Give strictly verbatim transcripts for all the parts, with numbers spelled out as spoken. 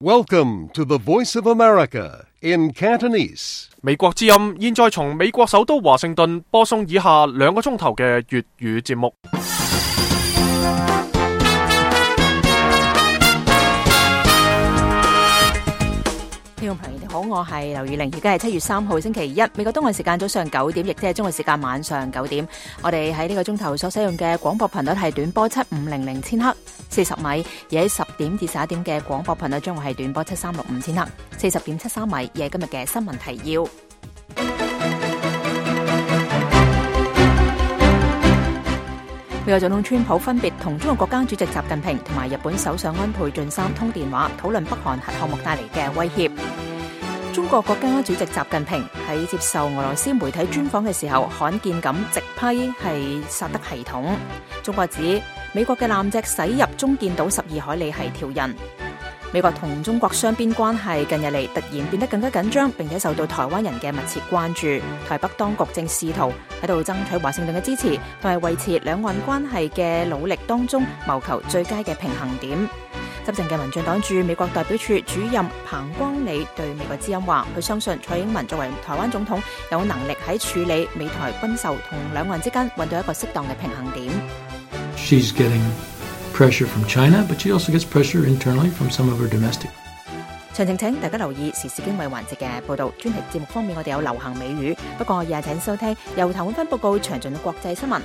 Welcome to the Voice of America in Cantonese. 美國之音現在從美國首都華盛頓播送以下兩個鐘頭嘅粵語節目。 聽眾朋友你好，我係劉宇玲，而家係七月三號星期一，美國東岸時間早上九點，亦即係中國時間晚上九點。我哋喺呢個鐘頭所使用嘅廣播頻率係短波七五零零千赫四十米，而喺十點至十一點嘅廣播頻率將會係短波七三六五千赫四十點七三米。而係今日嘅新聞提要。美國總統川普分別同中國國家主席習近平同埋日本首相安倍晉三通電話，討論北韓核項目帶嚟嘅威脅。中國國家主席習近平喺接受俄羅斯媒體專訪嘅時候，罕見咁直批係薩德系統。中國指美國嘅艦隻駛入中建島十二海里係挑釁。美國同中國雙邊關係近日嚟突然變得更加緊張，並且受到台灣人嘅密切關注。台北當局正試圖喺度爭取華盛頓嘅支持，同埋維持兩岸關係嘅努力當中，謀求最佳嘅平衡點。執政嘅民進黨駐美國代表處主任彭光理對美國之音話，佢相信蔡英文作為台灣總統，有能力喺處理美台軍售同兩岸之間揾到一個適當嘅平衡點。 She's getting pressure from China, but she also gets pressure internally from some of her domestic. 詳情請大家留意時事經緯環節嘅報導。專題節目方面，我哋有流行美語，不過也請收聽由譚永芬報告詳盡嘅國際新聞。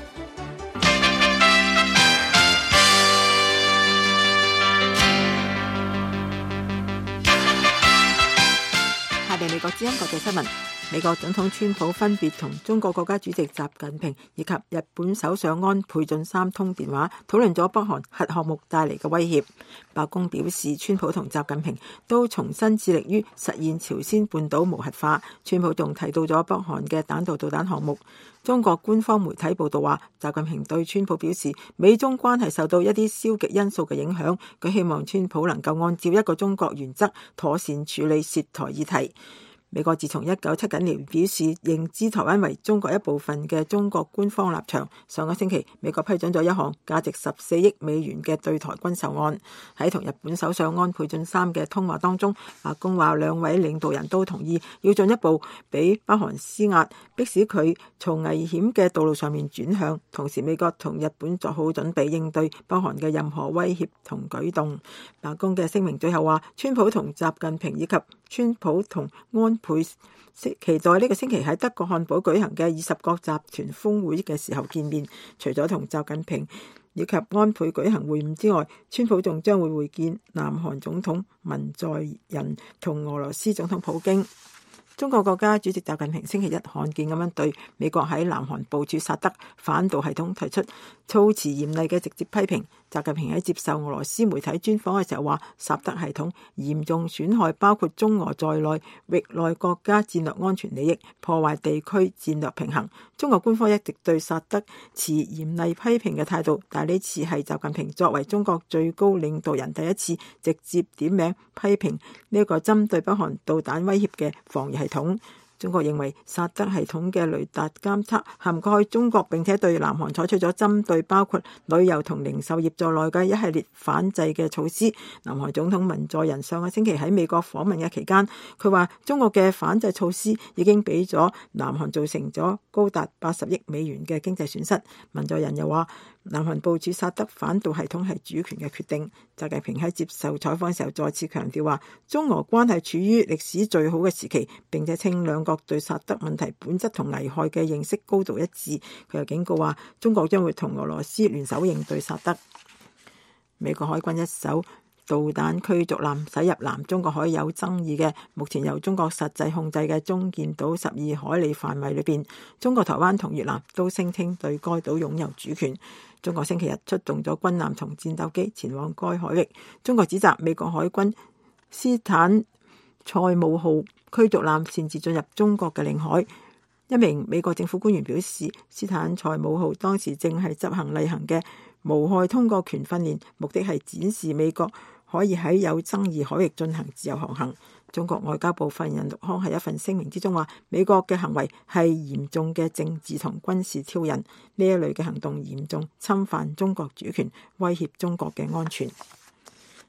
下邊美國之音國際新聞。美國總統川普分別同中國國家主席習近平以及日本首相安倍晉三通電話，討論咗北韓核項目帶嚟嘅威脅。白宮表示，川普同習近平都重新致力於實現朝鮮半島無核化。川普仲提到咗北韓嘅彈道導彈項目。中國官方媒體報道話，習近平對川普表示，美中關係受到一啲消極因素嘅影響，佢希望川普能夠按照一個中國原則妥善處理涉台議題。美國自從一九七九年表示認知台灣為中國一部分嘅中國官方立場，上個星期美國批准咗一項價值十四億美元嘅對台軍售案。喺同日本首相安倍晉三嘅通話當中，白宮話兩位領導人都同意要進一步俾北韓施壓，迫使佢從危險嘅道路上面轉向。同時美國同日本作好準備應對北韓嘅任何威脅同舉動。白宮嘅聲明最後話，川普同習近平以及川普同安倍期待呢個星期喺德國漢堡舉行嘅二十國集團峰會嘅時候見面。除咗同習近平以及安倍舉行會晤之外，川普仲將會會見南韓總統文在寅同俄羅斯總統普京。中國國家主席習近平星期一罕見咁樣對美國喺南韓部署薩德反導系統提出措辭嚴厲嘅直接批評。習近平喺接受俄羅斯媒體專訪嘅時候話，薩德系統嚴重損害包括中俄在內域內國家戰略安全利益，破壞地區戰略平衡。中國官方一直對薩德持嚴厲批評嘅態度，但呢次係習近平作為中國最高領導人第一次直接點名批評呢一個針對北韓導彈威脅嘅防禦系統。中國認為薩德系統嘅雷達監測涵蓋中國，並且對南韓採取咗針對包括旅遊同零售業在內嘅一系列反制嘅措施。南韓總統文在寅上個星期喺美國訪問嘅期間，佢話中國嘅反制措施已經俾咗南韓造成咗高達八十億美元嘅經濟損失。文在寅又話，南韓部署薩德反導系統係主權嘅決定。習近平喺接受採訪嘅時候再次強調話，中俄關係處於歷史最好嘅時期，並且稱兩國對薩德問題本質同危害嘅認識高度一致。佢又警告話，中國將會同俄羅斯聯手應對薩德。美國海軍一艘導彈驅逐艦駛入南中國海有爭議嘅目前由中國實際控制嘅中建島十二海里範圍裏邊，中國台灣同越南都聲稱對該島擁有主權。中國星期日出動咗軍艦同戰鬥機前往該海域。中國指責美國海軍斯坦塞姆號驅逐艦擅自進入中國嘅領海。一名美國政府官員表示，斯坦塞姆號當時正係執行例行嘅無害通過權訓練，目的係展示美國可以喺有爭議海域進行自由航行。中國外交部發言人陸康喺一份聲明之中話，美國嘅行為係嚴重嘅政治同軍事挑釁，呢一類嘅行動嚴重侵犯中國主權，威脅中國嘅安全。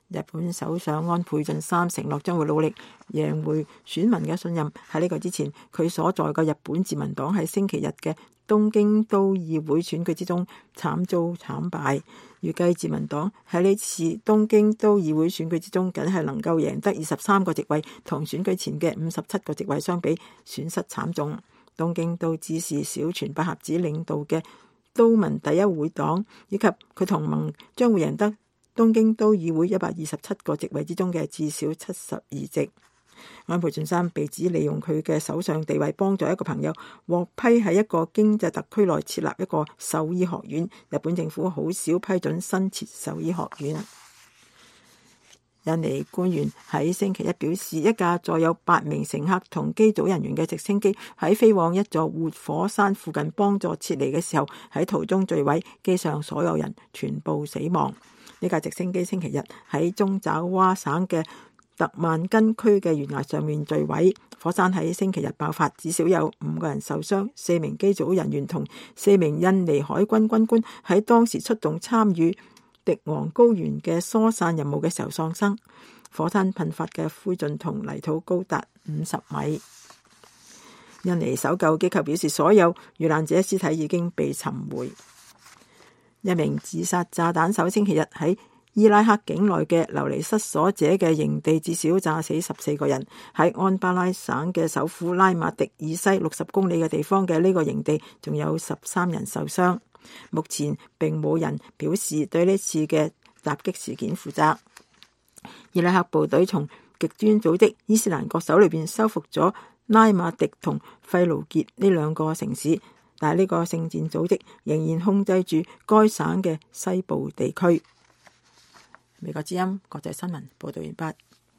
日本首相安倍晉三承諾將會努力贏回選民嘅信任。喺呢個之前，佢所在嘅日本自民黨喺星期日嘅東京都議會選舉之中慘遭慘敗。預計自民黨喺呢次東京都議會選舉之中，僅係能夠贏得二十三個席位，同選舉前嘅五十七個席位相比，損失慘重。東京都知事小泉百合子領導嘅都民第一會黨以及佢同盟將會贏得東京都議會一百二十七個席位之中嘅至少七十二席。安倍晉三被指利用佢嘅首相地位幫助一個朋友獲批喺一個經濟特區內設立一個獸醫學院。日本政府好少批准新設獸醫學院。印尼官員喺星期一表示，一架載有八名乘客同機組人員嘅直升機喺飛往一座活火山附近幫助撤離嘅時候，喺途中墜毀，機上所有人全部死亡。呢架直升機星期日喺中爪哇省嘅特曼根區嘅懸崖上面墜毀，火山喺星期日爆發，至少有五個人受傷，四名機組人員同四名印尼海軍軍官喺當時出動參與迪昂高原嘅疏散任務嘅時候喪生。火山噴發嘅灰燼同泥土高達五十米。印尼搜救機構表示，所有遇難者屍體已經被尋回。一名自殺炸彈手星期日喺伊拉克境內嘅流離失所者嘅營地至少炸死十四個人。喺安巴拉省嘅首府拉馬迪以西六十公里嘅地方嘅呢個營地，仲有十三人受傷。目前並冇人表示對呢次嘅襲擊事件負責。伊拉克部隊從極端組織伊斯蘭國手裏邊收復咗拉馬迪同費盧傑呢兩個城市，但係呢個聖戰組織仍然控制住該省嘅西部地區。美國之音國際新聞報道完畢。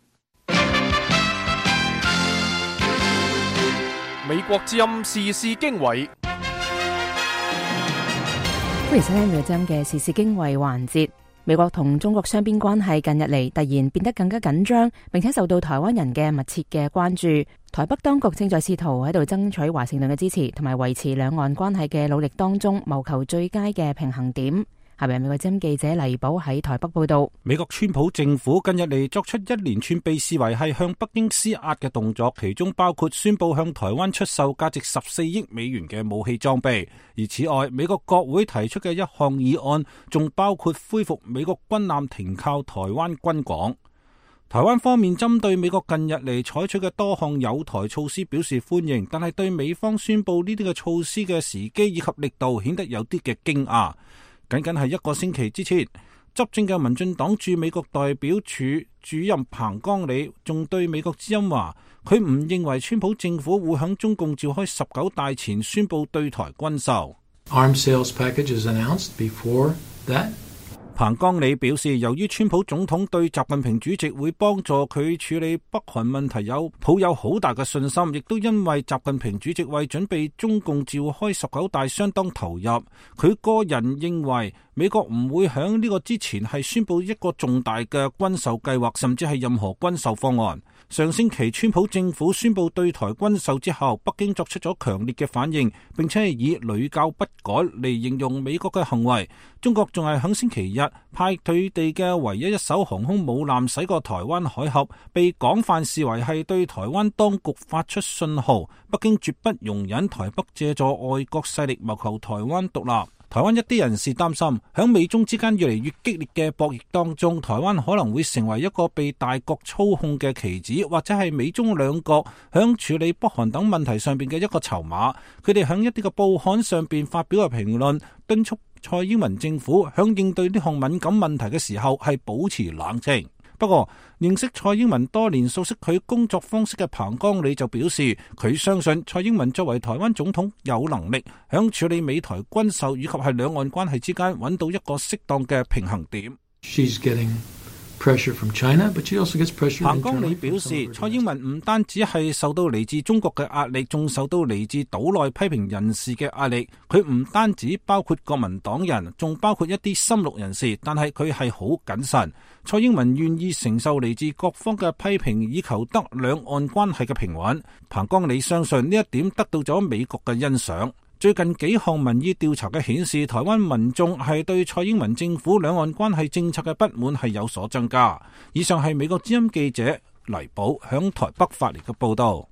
美國之音時事經緯， 歡迎收聽美國之音嘅時事經緯環節。美國同中國雙邊關係近日嚟突然變得更加緊張，並且受到台灣人嘅密切嘅關注。台北當局正在試圖喺度爭取華盛頓嘅支持，同埋維持兩岸關係嘅努力當中，謀求最佳嘅平衡點。下面美國之音記者黎寶喺台北報道。 美國川普政府近日嚟作出一連串被視為係向北京施壓嘅動作，其中包括宣布向台灣出售價值十四億美元嘅武器裝備。而此外，美國國會提出嘅一項議案，仲包括恢復美國軍艦停靠台灣軍港。台灣方面針對美國近日嚟採取嘅多項友台措施表示歡迎，但係對美方宣布呢啲嘅措施嘅時機以及力度顯得有啲嘅驚訝。僅僅係一個星期之前，執政嘅民進黨駐美國代表處主任彭江理仲對美國之音話，佢唔認為川普政府會響中共召開十九大前宣布對台軍售。 Arms sales package is announced before that. 彭江理表示，由於川普總統對習近平主席會幫助佢處理北韓問題有抱有好大嘅信心，亦都因為習近平主席為準備中共召開十九大相當投入，佢個人認為美國唔會響呢個之前係宣布一個重大嘅軍售計劃，甚至係任何軍售方案。上星期川普政府宣布對台軍售之後，北京作出咗強烈嘅反應，並且係以屢教不改嚟形容美國嘅行為。中國仲係響星期日派佢哋嘅唯一一艘航空母艦駛過台灣海峽，被廣泛視為係對台灣當局發出信號，北京絕不容忍台北借助外國勢力謀求台灣獨立。台灣一啲人士擔心，響美中之間越嚟越激烈嘅博弈當中，台灣可能會成為一個被大國操控嘅棋子，或者係美中兩國響處理北韓等問題上邊嘅一個籌碼。佢哋響一啲嘅報刊上邊發表嘅評論，敦促蔡英文政府響應對呢項敏感問題嘅時候係保持冷靜。不過，認識蔡英文多年、熟悉佢工作方式嘅彭江理就表示，佢相信蔡英文作為台灣總統有能力響處理美台軍售以及係兩岸關係之間揾到一個適當嘅平衡點。 She's getting pressure from China, but she also gets pressure. 彭江理表示，蔡英文唔單止係受到嚟自中國嘅壓力，仲受到嚟自島內批評人士嘅壓力。佢唔單止包括國民黨人，仲包括一啲深綠人士，但係佢係好謹慎。蔡英文願意承受嚟自各方嘅批評，以求得兩岸關係嘅平穩。彭江理相信呢一點得到咗美國嘅欣賞。 最近幾項民意調查嘅顯示，台灣民眾係對蔡英文政府兩岸關係政策嘅不滿係有所增加。以上係美國之音記者黎寶響台北發嚟嘅報道。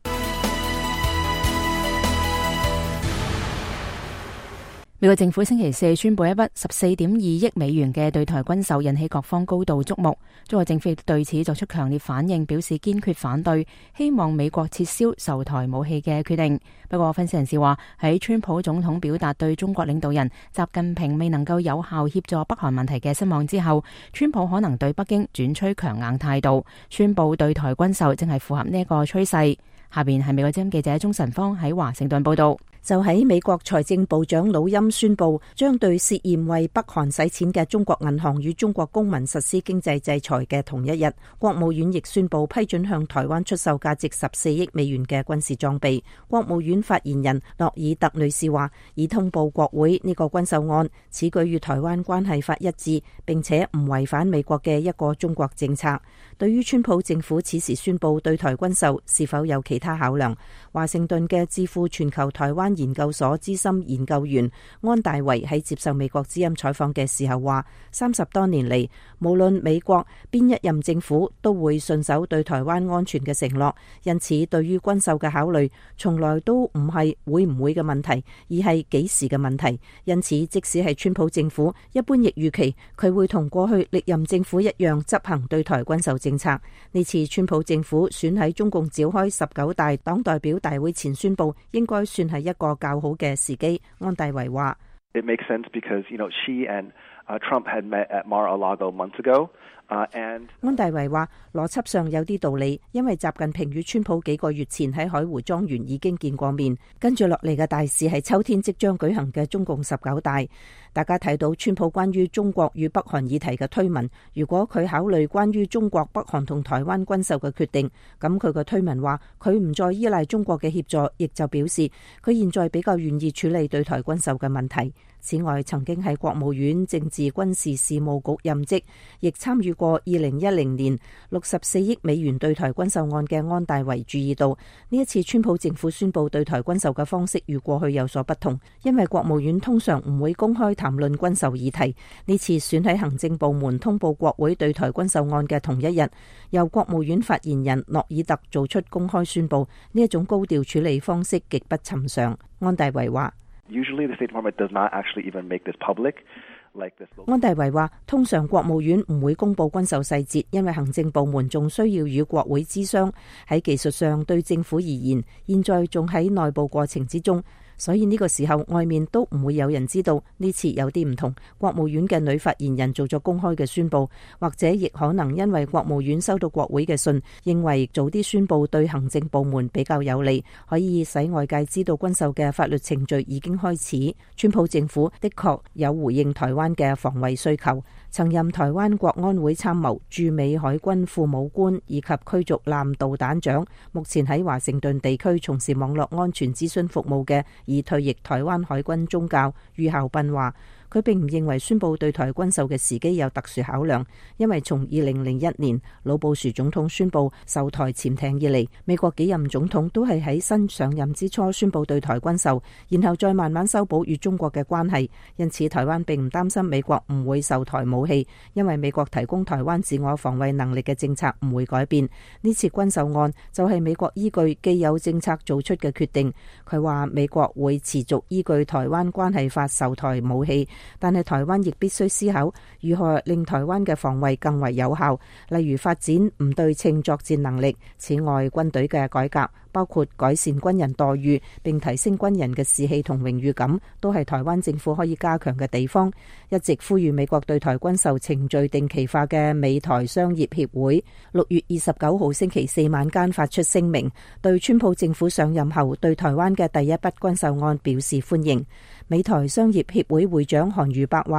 美國政府星期四宣布一筆十四點二億美元嘅對台軍售，引起各方高度矚目。中國政府亦對此作出強烈反應，表示堅決反對，希望美國撤銷售台武器嘅決定。不過，分析人士話，喺川普總統表達對中國領導人習近平未能夠有效協助北韓問題嘅失望之後，川普可能對北京轉趨強硬態度，宣布對台軍售正係符合呢一個趨勢。下邊係美國之音記者鍾晨芳喺華盛頓報道。 就喺美國財政部長魯欽宣布將對涉嫌為北韓洗錢嘅中國銀行與中國公民實施經濟制裁嘅同一日，國務院亦宣布批准向台灣出售價值十四億美元嘅軍事裝備。國務院發言人諾爾特女士話，已通報國會呢個軍售案，此舉與台灣關係法一致，並且唔違反美國嘅一個中國政策。對於川普政府此時宣布對台軍售是否有其他考量，華盛頓嘅智庫全球台灣研究所資深研究員安大維喺接受美國之音採訪嘅時候話，三十多年嚟，無論美國邊一任政府都會信守對台灣安全嘅承諾，因此對於軍售嘅考慮從來都唔係會唔會嘅問題，而係幾時嘅問題。因此即使係川普政府，一般亦預期佢會同過去歷任政府一樣執行對台軍售政策。呢次川普政府選喺中共召開十九大黨代表大會前宣布，應該算係一個較好嘅時機。安大維話 It makes sense because, you know, she and uh, Trump had met at Mar-a-Lago months ago. Uh, and 安大維話邏輯上有啲道理，因為習近平與川普幾個月前喺海湖莊園已經見過面，跟住落嚟嘅大事係秋天即將舉行嘅中共十九大。大家睇到川普關於中國與北韓議題嘅推文，如果佢考慮關於中國、北韓同台灣軍售嘅決定，咁佢嘅推文話佢唔再依賴中國嘅協助，亦就表示佢現在比較願意處理對台軍售嘅問題。此外，曾經喺國務院政治軍事事務局任職，亦參與過二零一零年六十四億美元對台軍售案嘅安大維注意到，呢一次川普政府宣布對台軍售嘅方式與過去有所不同，因為國務院通常唔會公開談論軍售議題。呢次選喺行政部門通報國會對台軍售案嘅同一日，由國務院發言人諾爾特做出公開宣布，呢一種高調處理方式極不尋常。安大維話 Usually the State Department does not actually even make this public. Like this. 安大維話，通常國務院唔會公布軍售細節，因為行政部門仲需要與國會諮商。喺技術上，對政府而言，現在仲喺內部過程之中。所以呢個時候外面都唔會有人知道。呢次有啲唔同，國務院嘅女發言人做咗公開嘅宣布，或者亦可能因為國務院收到國會嘅信，認為早啲宣布對行政部門比較有利，可以使外界知道軍售嘅法律程序已經開始。川普政府的確有回應台灣嘅防衛需求，曾任台灣國安會參謀、駐美海軍副武官以及驅逐艦導彈長，目前喺華盛頓地區從事網絡安全諮詢服務嘅已退役台灣海軍中校于孝斌話，佢並唔認為宣布對台軍售嘅時機有特殊考量，因為從二零零一年老布殊總統宣布售台潛艇以嚟，美國幾任總統都係喺新上任之初宣布對台軍售，然後再慢慢修補與中國嘅關係。因此台灣並唔擔心美國唔會售台武器，因為美國提供台灣自我防衛能力嘅政策唔會改變。呢次軍售案就係美國依據既有政策做出嘅決定。佢話美國會持續依據台灣關係法售台武器，但係台灣亦必須思考如何令台灣嘅防衛更為有效，例如發展唔對稱作戰能力。此外，軍隊嘅改革，包括改善軍人待遇並提升軍人嘅士氣同榮譽感，都係台灣政府可以加強嘅地方。一直呼籲美國對台軍售程序定期化嘅美台商業協會，六月二十九號星期四晚間發出聲明，對川普政府上任後對台灣嘅第一筆軍售案表示歡迎。美台商業協會會長韓如伯話，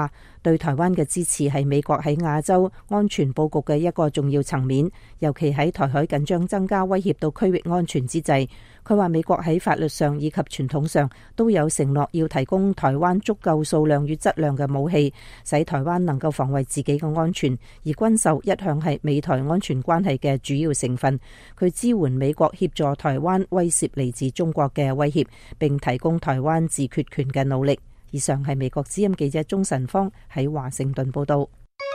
對台灣嘅支持係美國喺亞洲安全佈局嘅一個重要層面，尤其喺台海緊張增加威脅到區域安全之際。佢話美國喺法律上以及傳統上都有承諾要提供台灣足夠數量與質量嘅武器，使台灣能夠防衛自己嘅安全，而軍售一向係美台安全關係嘅主要成分。佢支援美國協助台灣威懾嚟自中國嘅威脅，並提供台灣自決權嘅努力。以上係美國之音記者鍾晨芳喺華盛頓報道。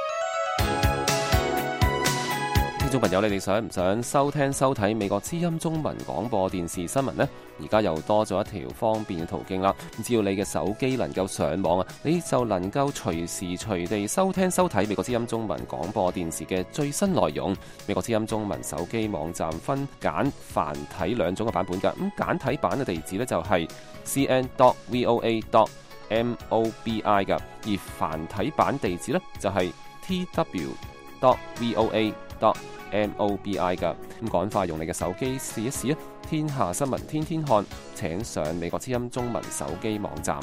聽眾朋友，你哋想唔想收聽收睇美國之音中文廣播電視新聞呢？而家又多咗一條方便嘅途徑啦。只要你嘅手機能夠上網啊，你就能夠隨時隨地收聽收睇美國之音中文廣播電視嘅最新內容。美國之音中文手機網站分簡繁體兩種嘅版本㗎。咁簡體版嘅地址呢，就係 c n dot v o a dot m o b i 㗎，而繁體版地址呢，就係 t w dot v o a dot m o b i 㗎。咁趕快用你嘅手機試一試啊！天下新聞天天看，請上美國之音中文手機網站。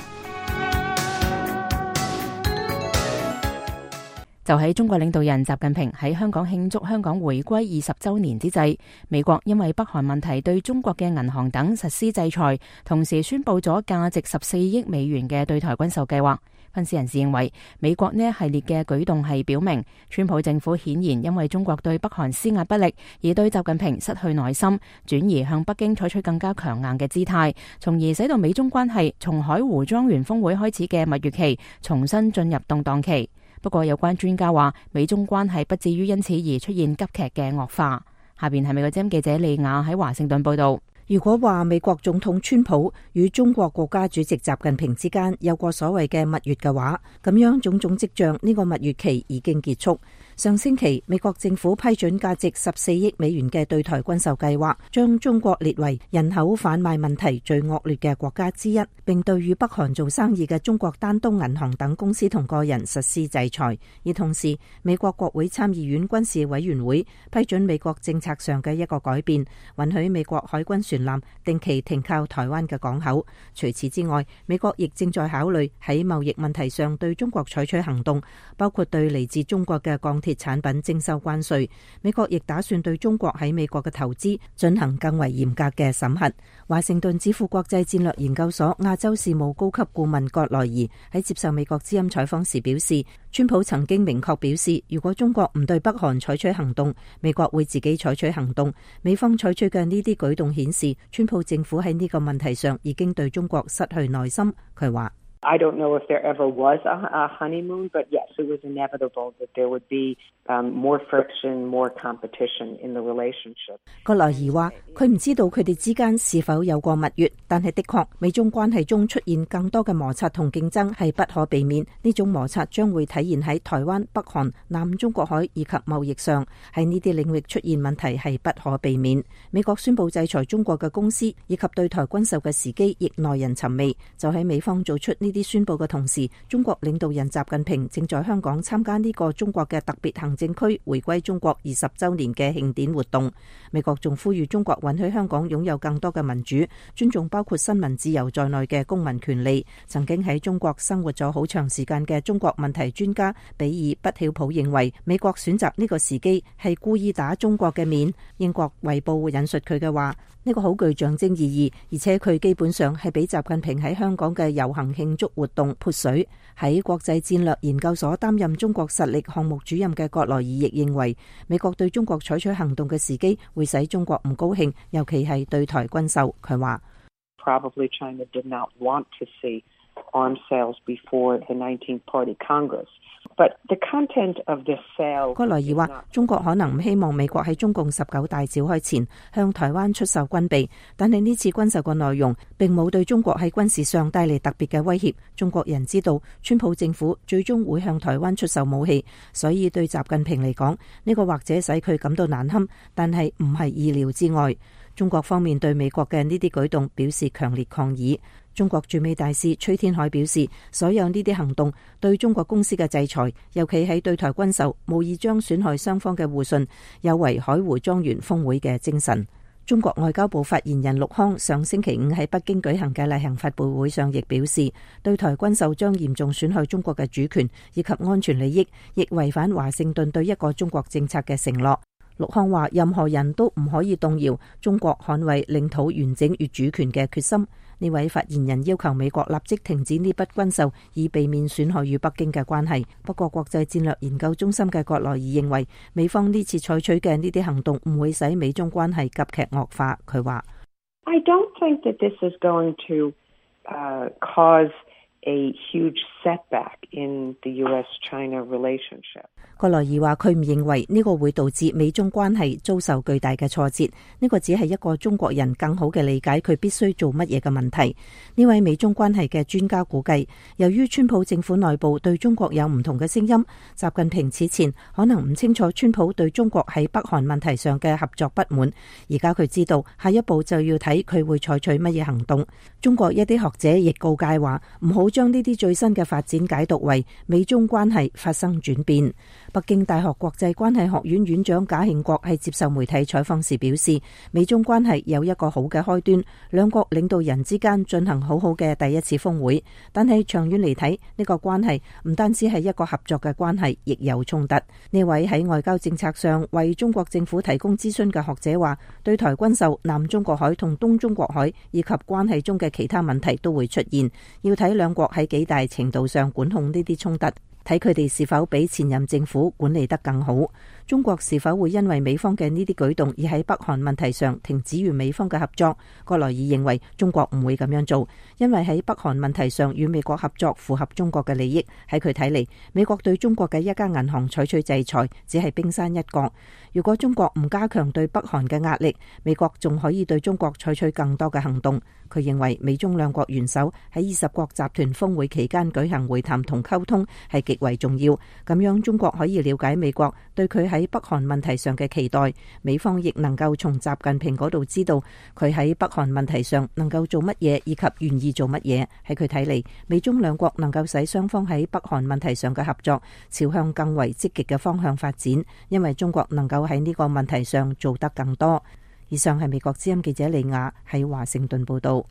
就喺中國領導人習近平喺香港慶祝香港回歸二十週年之際，美國因為北韓問題對中國嘅銀行等實施制裁，同時宣布咗價值十四億美元嘅對台軍售計劃。分析人士認為，美國呢一系列嘅舉動係表明，川普政府顯然因為中國對北韓施壓不力，而對習近平失去耐心，轉而向北京採取更加強硬嘅姿態，從而使到美中關係從海湖莊園峰會開始嘅蜜月期重新進入動盪期。不過有關專家話，美中關係不至於因此而出現急劇嘅惡化。下邊係美國之音記者利亞喺華盛頓報道。 如果話美國總統川普與中國國家主席習近平之間有過所謂嘅蜜月嘅話，咁樣種種跡象呢個蜜月期已經結束。上星期，美國政府批准價值十四億美元嘅對台軍售計劃，將中國列為人口販賣問題最惡劣嘅國家之一，並對與北韓做生意嘅中國丹東銀行等公司同個人實施制裁。而同時，美國國會參議院軍事委員會批准美國政策上嘅一個改變，允許美國海軍船艦定期停靠台灣嘅港口。除此之外，美國亦正在考慮喺貿易問題上對中國採取行動，包括對嚟自中國嘅鋼鐵產品徵收關稅。美國亦打算對中國喺美國嘅投資進行更為嚴格嘅審核。華盛頓智庫國際戰略研究所亞洲事務高級顧問葛萊儀喺接受美國之音採訪時表示，川普曾經明確表示，如果中國唔對北韓採取行動，美國會自己採取行動。美方採取嘅呢啲舉動顯示，川普政府喺呢個問題上已經對中國失去耐心。佢話 I don't know if there ever was a, a honeymoon, but yes, it was inevitable that there would be um, more friction, more competition in the relationship. 葛萊儀話：佢唔知道佢哋之間是否有過蜜月，但係的確，美中關係中出現更多嘅摩擦同競爭係不可避免。呢種摩擦將會體現喺台灣、北韓、南中國海以及貿易上，喺呢啲領域出現問題係不可避免。美國宣布制裁中國嘅公司以及對台軍售嘅時機亦耐人尋味。就喺美方做出呢啲宣布嘅同時，中國領導人習近平正在香港參加呢個中國嘅特別行政區回歸中國二十週年嘅慶典活動。美國仲呼籲中國允許香港擁有更多嘅民主，尊重包括新聞自由在內嘅公民權利。曾經喺中國生活咗好長時間嘅中國問題專家比爾不曉普認為，美國選擇呢個時機係故意打中國嘅面。英國衛報引述佢嘅話：呢個好具象徵意義，而且佢基本上係俾習近平喺香港嘅遊行慶祝活動潑水。喺國際戰略研究所擔任中國實力項目主任嘅葛萊儀亦認為，美國對中國採取行動嘅時機會使中國唔高興，尤其係對台軍售。佢話 Probably China did not want to see arms sales before the nineteenth Party Congress. But the content of this sale 葛萊儀話，中國可能唔希望美國喺中共十九大召開前向台灣出售軍備，但係呢次軍售嘅內容並冇對中國喺軍事上帶嚟特別嘅威脅。中國人知道川普政府最終會向台灣出售武器，所以對習近平嚟講，呢個或者使佢感到難堪，但係唔係意料之外。中國方面對美國嘅呢啲舉動表示強烈抗議。中國駐美大使崔天凱表示，所有呢啲行動對中國公司嘅制裁，尤其喺對台軍售，無意將損害雙方嘅互信，有違海湖莊園峰會嘅精神。 中國外交部發言人陸康上星期五喺北京舉行嘅例行發佈會上亦表示，對台軍售將嚴重損害中國嘅主權以及安全利益，亦違反華盛頓對一個中國政策嘅承諾。陸康話，任何人都唔可以動搖中國捍衛領土完整與主權嘅決心。呢位發言人要求美國立即停止呢筆軍售，以避免損害與北京嘅關係。不過，國際戰略研究中心嘅葛萊爾認為，美方呢次採取嘅呢啲行動唔會使美中關係急劇惡化。佢話 I don't think that this is going to uh, cause a huge setback in the U S China relationship. 葛萊爾話佢唔認為呢個會導致美中關係遭受巨大嘅挫折，呢個只係一個中國人更好嘅理解佢必須做乜嘢嘅問題。呢位美中關係嘅專家估計，由於川普政府內部對中國有唔同嘅聲音，習近平此前可能唔清楚川普對中國喺北韓問題上嘅合作不滿，而家佢知道下一步就要睇佢會採取乜嘢行動。中國一啲學者亦告誡話，唔好將呢啲最新嘅發展解讀為美中關係發生轉變。北京大學國際關係學院院長賈慶國喺接受媒體採訪時表示，美中關係有一個好嘅開端，兩國領導人之間進行好好嘅第一次峰會，但係長遠嚟睇，呢個關係唔單止係一個合作嘅關係，亦有衝突。呢位喺外交政策上為中國政府提供諮詢嘅學者話，對台軍售、南中國海同東中國海以及關係中嘅其他問題都會出現，要睇兩國喺幾大程度上管控呢啲衝突，睇佢哋是否比前任政府管理得更好。中國是否會因為美方嘅呢啲舉動而喺北韓問題上停止與美方嘅合作？葛萊爾認為中國唔會咁樣做，因為喺北韓問題上與美國合作符合中國嘅利益。喺佢睇嚟，美國對中國嘅一家銀行採取制裁只係冰山一角。如果中國唔加強對北韓嘅壓力，美國仲可以對中國採取更多嘅行動。佢認為美中兩國元首喺二十國集團峰會期間舉行會談同溝通係極為重要，咁樣中國可以了解美國對佢喺北韓問題上嘅期待，美方亦能夠從習近平嗰度知道佢喺北韓問題上能夠做乜嘢以及願意做乜嘢。喺佢睇嚟，美中兩國能夠使雙方喺北韓問題上嘅合作朝向更為積極嘅方向發展，因為中國能夠喺呢個問題上做得更多。以上係美國之音記者李雅喺華盛頓報道。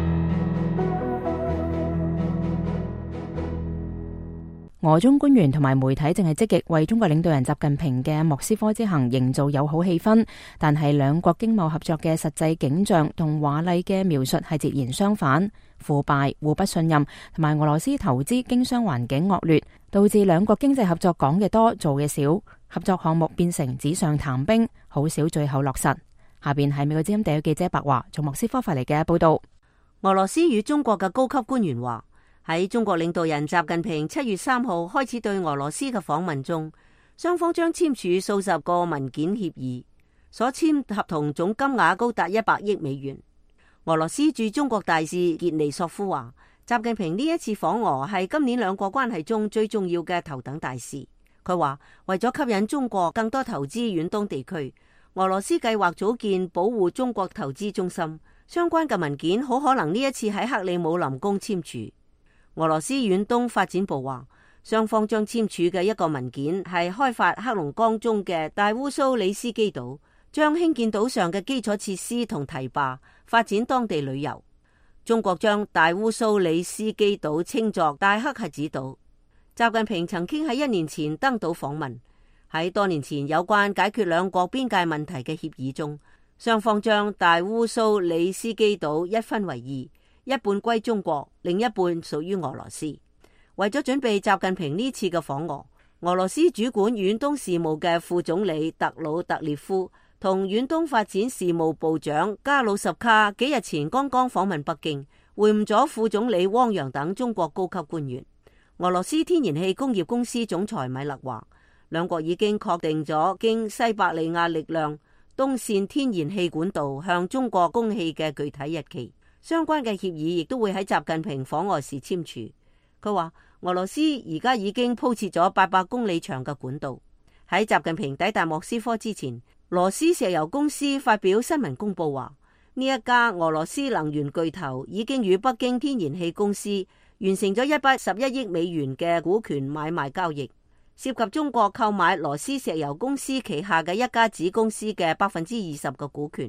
俄中官員同埋媒體正係積極為中國領導人習近平嘅莫斯科之行營造友好氣氛，但係兩國經貿合作嘅實際景象同華麗嘅描述係截然相反。腐敗、互不信任同埋俄羅斯投資經商環境惡劣，導致兩國經濟合作講嘅多，做嘅少，合作項目變成紙上談兵，好少最後落實。下邊係美國之音特約記者白華從莫斯科發嚟嘅報道。 俄羅斯與中國嘅高級官員話，喺中國領導人習近平七月三號開始對俄羅斯嘅訪問中，雙方將簽署數十個文件協議，所簽合同總金額高達一百億美元。俄羅斯駐中國大使傑尼索夫話，習近平呢一次訪俄係今年兩國關係中最重要嘅頭等大事。佢話，為咗吸引中國更多投資遠東地區，俄羅斯計劃組建保護中國投資中心，相關嘅文件好可能呢一次喺克里姆林宮簽署。俄羅斯遠東發展部話，雙方將簽署嘅一個文件係開發黑龍江中嘅大烏蘇里斯基島，將興建島上嘅基礎設施同堤壩，發展當地旅遊。中國將大烏蘇里斯基島稱作大黑瞎子島。習近平曾經喺一年前登島訪問，喺多年前有關解決兩國邊界問題嘅協議中，雙方將大烏蘇里斯基島一分為二。一半歸中國，另一半屬於俄羅斯。為咗準備習近平呢次嘅訪俄，俄羅斯主管遠東事務嘅副總理特魯特列夫同遠東發展事務部長加魯什卡幾日前剛剛訪問北京，會晤咗副總理汪洋等中國高級官員。俄羅斯天然氣工業公司總裁米勒話，兩國已經確定咗經西伯利亞力量東線天然氣管道向中國供氣嘅具體日期。相關嘅協議亦都會喺習近平訪俄時簽署。佢話，俄羅斯而家已經鋪設咗八百公里長嘅管道。喺習近平抵達莫斯科之前，羅斯石油公司發表新聞公佈話，呢一家俄羅斯能源巨頭已經與北京天然氣公司完成咗一筆十一億美元嘅股權買賣交易，涉及中國購買羅斯石油公司旗下嘅一家子公司嘅百分之二十嘅股權。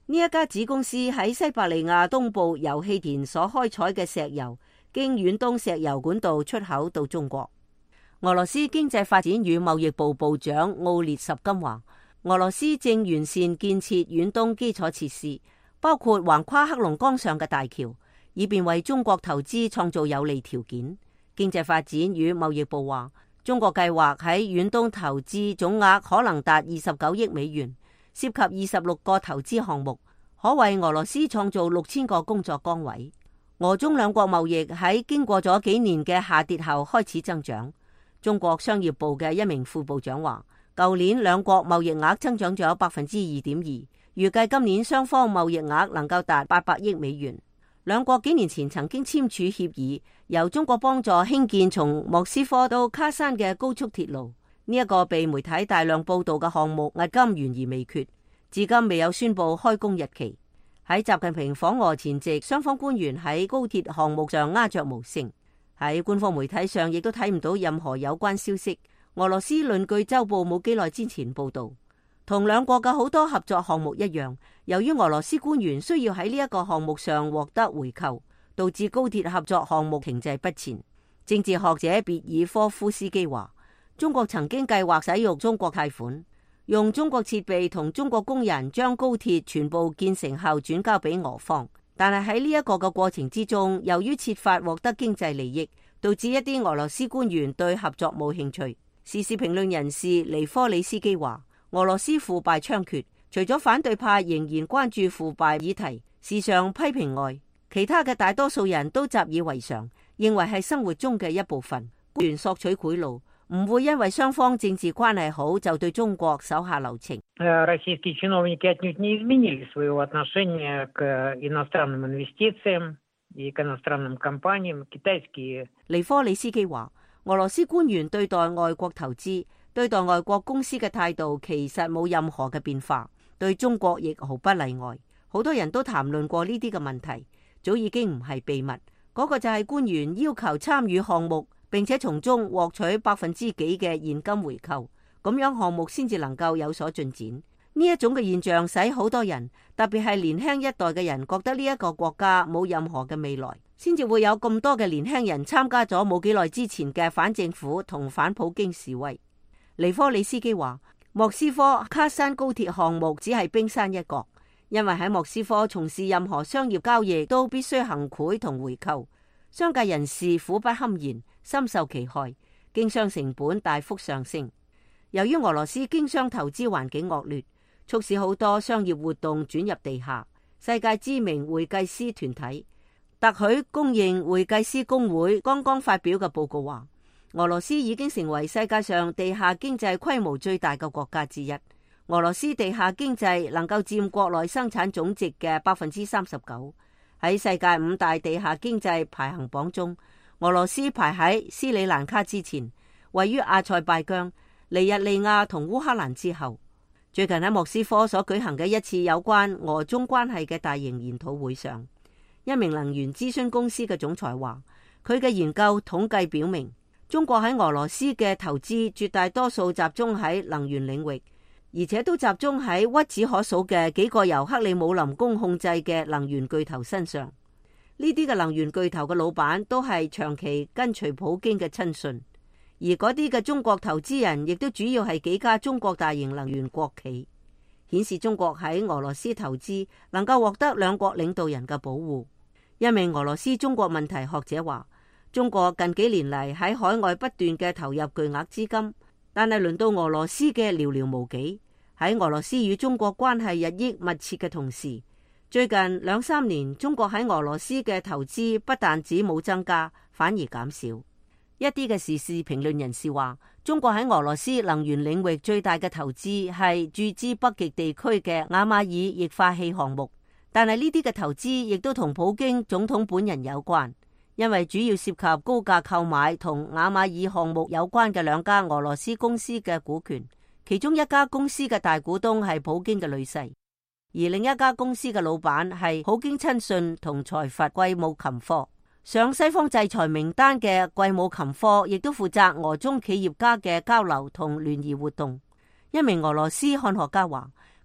呢一家子公司喺西伯利亞東部油氣田所開採嘅石油，經遠東石油管道出口到中國。俄羅斯經濟發展與貿易部部長奧列什金話，俄羅斯正完善建設遠東基礎設施，包括橫跨黑龍江上嘅大橋，以便為中國投資創造有利條件。經濟發展與貿易部話，中國計劃喺遠東投資總額可能達二十九億美元，涉及二十六個投資項目，可為俄羅斯創造六千個工作崗位。俄中兩國貿易喺經過咗幾年嘅下跌後開始增長。中國商業部嘅一名副部長話，舊年兩國貿易額增長咗百分之二點二，預計今年雙方貿易額能夠達八百億美元。兩國幾年前曾經簽署協議，由中國幫助興建從莫斯科到喀山嘅高速鐵路。呢、這、一個被媒體大量報道嘅項目，至今懸而未決，至今未有宣布開工日期。喺習近平訪俄前夕，雙方官員喺高鐵項目上鴉雀無聲。喺官方媒體上亦都睇唔到任何有關消息。俄羅斯論據週報冇幾耐之前報道，同兩國嘅好多合作項目一樣，由於俄羅斯官員需要喺呢一個項目上獲得回扣，導致高鐵合作項目停滯不前。政治學者別爾科夫斯基話，中國曾經計劃使用中國貸款，用中國設備同中國工人將高鐵全部建成後轉交俾俄方，但係喺呢一個嘅過程之中，由於設法獲得經濟利益，導致一啲俄羅斯官員對合作冇興趣。時事評論人士尼科里斯基話，俄羅斯腐敗猖獗，除咗反對派仍然關注腐敗議題，時常批評外，其他嘅大多數人都習以為常，認為係生活中嘅一部分。官員索取賄賂，唔會因為雙方政治關係好就對中國手下留情。 Российские чиновники отнюдь не изменили своего отношения к иностранным инвестициям и к иностранным компаниям. Китайские。 尼科里斯基話，俄羅斯官員對待外國投資、對待外國公司嘅態度其實冇任何嘅變化，對中國亦毫不例外。好多人都談論過呢啲嘅問題，早已經唔係秘密。嗰個就係官員要求參與項目，並且從中獲取百分之幾嘅現金回扣，咁樣項目先至能夠有所進展。呢一種嘅現象使好多人，特別係年輕一代嘅人，覺得呢一個國家冇任何嘅未來，先至會有咁多嘅年輕人參加咗冇幾耐之前嘅反政府同反普京示威。尼科里斯基話，莫斯科喀山高鐵項目只係冰山一角，因為喺莫斯科從事任何商業交易都必須行賄同回扣，商界人士苦不堪言，深受其害，經商成本大幅上升。由於俄羅斯經商投資環境惡劣，促使好多商業活動轉入地下。世界知名會計師團體特許公認會計師公會剛剛發表嘅報告話，俄羅斯已經成為世界上地下經濟規模最大嘅國家之一。俄羅斯地下經濟能夠佔國內生產總值嘅百分之三十九。喺世界五大地下經濟排行榜中，俄羅斯排喺斯里蘭卡之前，位於阿塞拜疆、尼日利亞同烏克蘭之後。最近喺莫斯科所舉行嘅一次有關俄中關係嘅大型研討會上，一名能源諮詢公司嘅總裁話，佢嘅研究統計表明，中國喺俄羅斯嘅投資絕大多數集中喺能源領域，而且都集中喺屈指可數嘅幾個由克里姆林宮控制嘅能源巨頭身上。呢啲嘅能源巨頭嘅老闆都係長期跟隨普京嘅親信。而嗰啲嘅中國投資人亦都主要係幾家中國大型能源國企，顯示中國喺俄羅斯投資能夠獲得兩國領導人嘅保護。一名俄羅斯中國問題學者話，中國近幾年嚟喺海外不斷嘅投入巨額資金，但係輪到俄羅斯嘅寥寥無幾。喺俄羅斯與中國關係日益密切嘅同時，最近兩三年中國喺俄羅斯嘅投資不但止冇增加，反而減少。一啲嘅時事評論人士話，中國喺俄羅斯能源領域最大嘅投資係注資北極地區嘅雅馬爾液化氣項目，但係呢啲嘅投資亦都同普京總統本人有關，因為主要涉及高價購買同雅馬爾項目有關嘅兩家俄羅斯公司嘅股權，其中一家公司嘅大股東係普京嘅女婿，而另一家公司嘅老闆係普京親信同財閥季姆琴科。上西方制裁名單嘅季姆琴科亦都負責俄中企業家嘅交流同聯誼活動。一名俄羅斯漢學家話，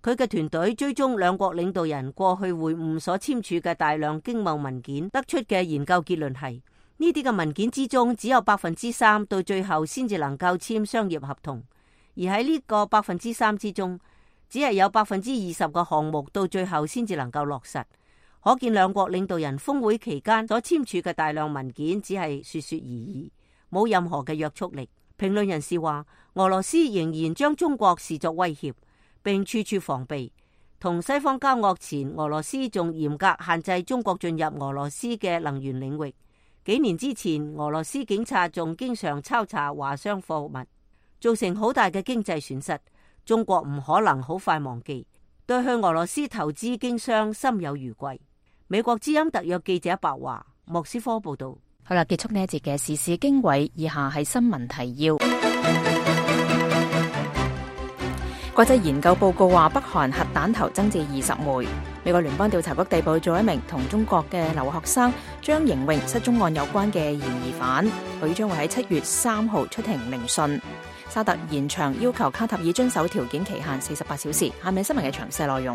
佢嘅團隊追蹤兩國領導人過去會晤所簽署嘅大量經貿文件，得出嘅研究結論係，呢啲嘅文件之中只有百分之三到最後先至能夠簽商業合同，而喺呢個百分之三之中，只係有百分之二十個項目到最後先至能夠落實。可見兩國領導人峰會期間所簽署嘅大量文件只係說說而已，冇任何嘅約束力。評論人士話，俄羅斯仍然將中國視作威脅，並處處防備。同西方交惡前，俄羅斯仲嚴格限制中國進入俄羅斯嘅能源領域。幾年之前，俄羅斯警察仲經常抄查華商貨物，造成好大嘅經濟損失。中國唔可能好快忘記，對去俄羅斯投資經商心有餘悸。美國之音特約記者白華，莫斯科報道。 好啦，結束呢一節嘅時事經緯，以下係新聞提要。國際研究報告話，北韓核彈頭增至二十枚。美國聯邦調查局逮捕咗一名同中國嘅留學生張瑩穎失蹤案有關嘅嫌疑犯，佢將會喺七月三號出庭聆訊。沙特延長要求卡塔爾遵守條件期限四十八小時。下面新聞嘅詳細內容。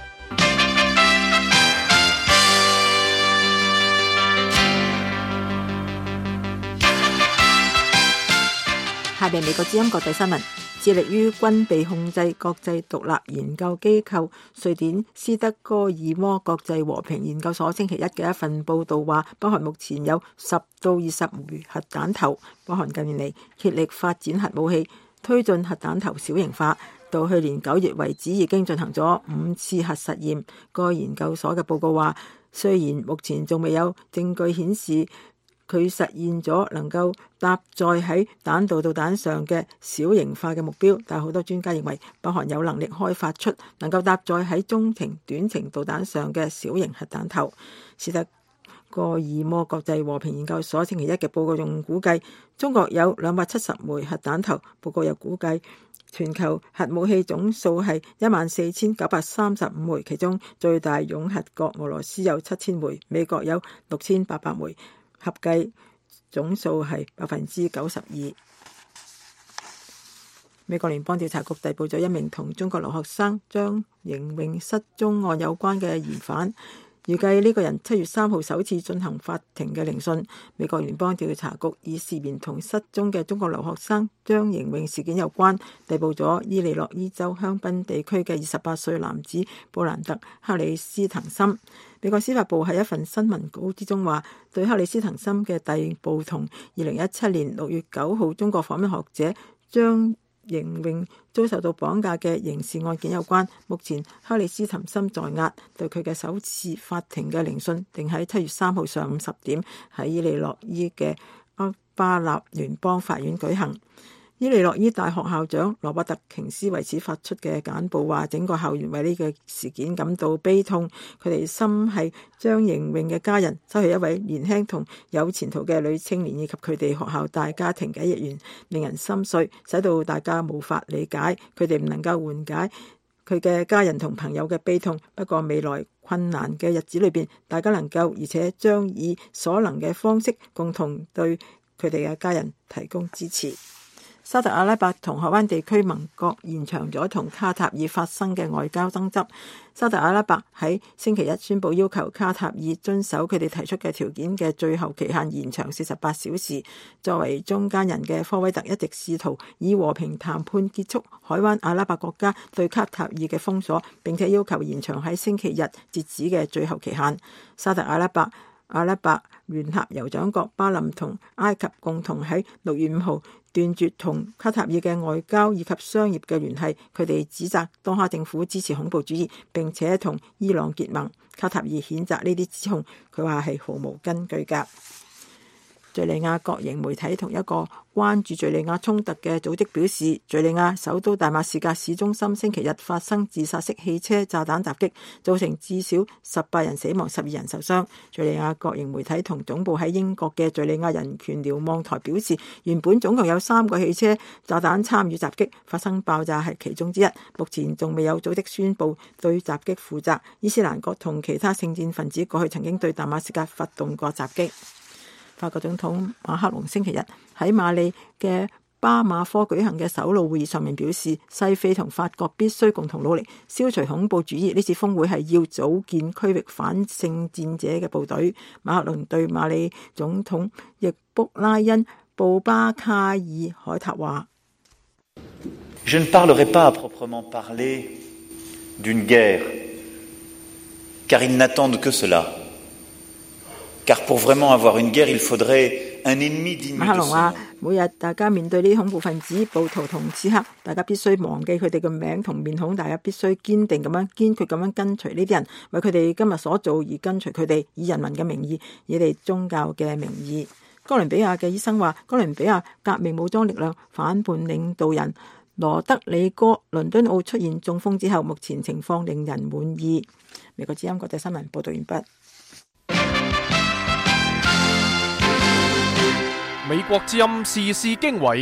下邊美國之音國際新聞，致力於軍備控制國際獨立研究機構瑞典斯德哥爾摩國際和平研究所星期一嘅一份報道話，北韓目前有十到二十枚核彈頭。北韓近年嚟竭力發展核武器，推進核彈頭小型化，到去年九月為止已經進行咗五次核實驗。該研究所嘅報告話，雖然目前仲未有證據顯示佢實現咗能夠搭載喺彈道導彈上嘅小型化嘅目標，但係好多專家認為北韓有能力開發出能夠搭載喺中程、短程導彈上嘅小型核彈頭。斯德哥爾摩國際和平研究所星期一嘅報告仲估計，中國有兩百七十枚核彈頭。報告又估計全球核武器總數係一萬四千九百三十五枚，其中最大擁核國俄羅斯有七千枚，美國有六千八百枚。合計總數係百分之九十二。美國聯邦調查局逮捕咗一名同中國留學生張瑩穎失蹤案有關嘅疑犯，預計呢個人七月三號首次進行法庭嘅聆訊。美國聯邦調查局以涉嫌同失蹤嘅中國留學生張瑩穎事件有關，逮捕咗伊利諾伊州香檳地區嘅二十八歲男子布蘭特·克里斯滕森。美國司法部喺一份新聞稿之中話，對克里斯滕森嘅逮捕同二零一七年六月九號中國訪問學者張瑩穎遭受到綁架嘅刑事案件有關。目前克里斯滕森在押，對佢嘅首次法庭嘅聆訊定喺七月三號上午十點喺伊利諾伊嘅厄巴納聯邦法院舉行。伊利諾伊大學校長羅伯特·瓊斯為此發出嘅簡報話，整個校園為呢個事件感到悲痛，佢哋心係張瑩穎嘅家人，失去一位年輕同有前途嘅女青年，以及佢哋學校大家庭嘅一員，令人心碎，使到大家無法理解，佢哋唔能夠緩解佢嘅家人同朋友嘅悲痛。不過未來困難嘅日子裏邊，大家能夠而且將以所能嘅方式共同對佢哋嘅家人提供支持。沙特阿拉伯同海灣地區盟國延長咗同卡塔爾發生嘅外交爭執。沙特阿拉伯喺星期一宣布要求卡塔爾遵守佢哋提出嘅條件嘅最後期限延長四十八小時。作為中間人嘅科威特一直試圖以和平談判結束海灣阿拉伯國家對卡塔爾嘅封鎖，並且要求延長喺星期日截止嘅最後期限。沙特阿拉伯、阿拉伯聯合酋長國巴林同埃及共同喺六月五號斷絕同卡塔爾嘅外交以及商業嘅聯繫，佢哋指責多哈政府支持恐怖主義，並且同伊朗結盟。卡塔爾譴責呢啲指控，佢話係毫無根據㗎。敘利亞國營媒體同一個關注敘利亞衝突嘅組織表示，敘利亞首都大馬士革市中心星期日發生自殺式汽車炸彈襲擊，造成至少十八人死亡，十二人受傷。敘利亞國營媒體同總部喺英國嘅敘利亞人權瞭望台表示，原本總共有三個汽車炸彈參與襲擊，發生爆炸係其中之一。目前仲未有組織宣布對襲擊負責。伊斯蘭國同其他聖戰分子過去曾經對大馬士革發動過襲擊。法國總統馬克龍星期日喺馬里嘅巴馬科舉行嘅首腦會議上面表示，西非同法國必須共同努力消除恐怖主義。呢次峰會係要組建區域反聖戰者嘅部隊。馬克龍對馬里總統易卜拉欣布巴卡爾海塔話 ：Je ne parlerai pas à proprement parler d'une guerre, car ils n'attendent que cela. Car pour vraiment avoir une guerre, il faudrait un ennemi digne de son nom。馬克龍話： 每日大家面對呢啲恐怖分子、暴徒同刺客，大家必須忘記佢哋嘅名同面孔，大家必須堅定咁樣、堅決咁樣跟隨呢啲人，為佢哋今日所做而跟隨佢哋，以人民嘅名義，以你哋宗教嘅名義。哥倫比亞嘅醫生話：哥倫比亞革命武裝力量反叛領導人羅德里戈倫敦奧出現中風之後，目前情況令人滿意。美國之音國際新聞報道完畢。 美國之音時事經緯，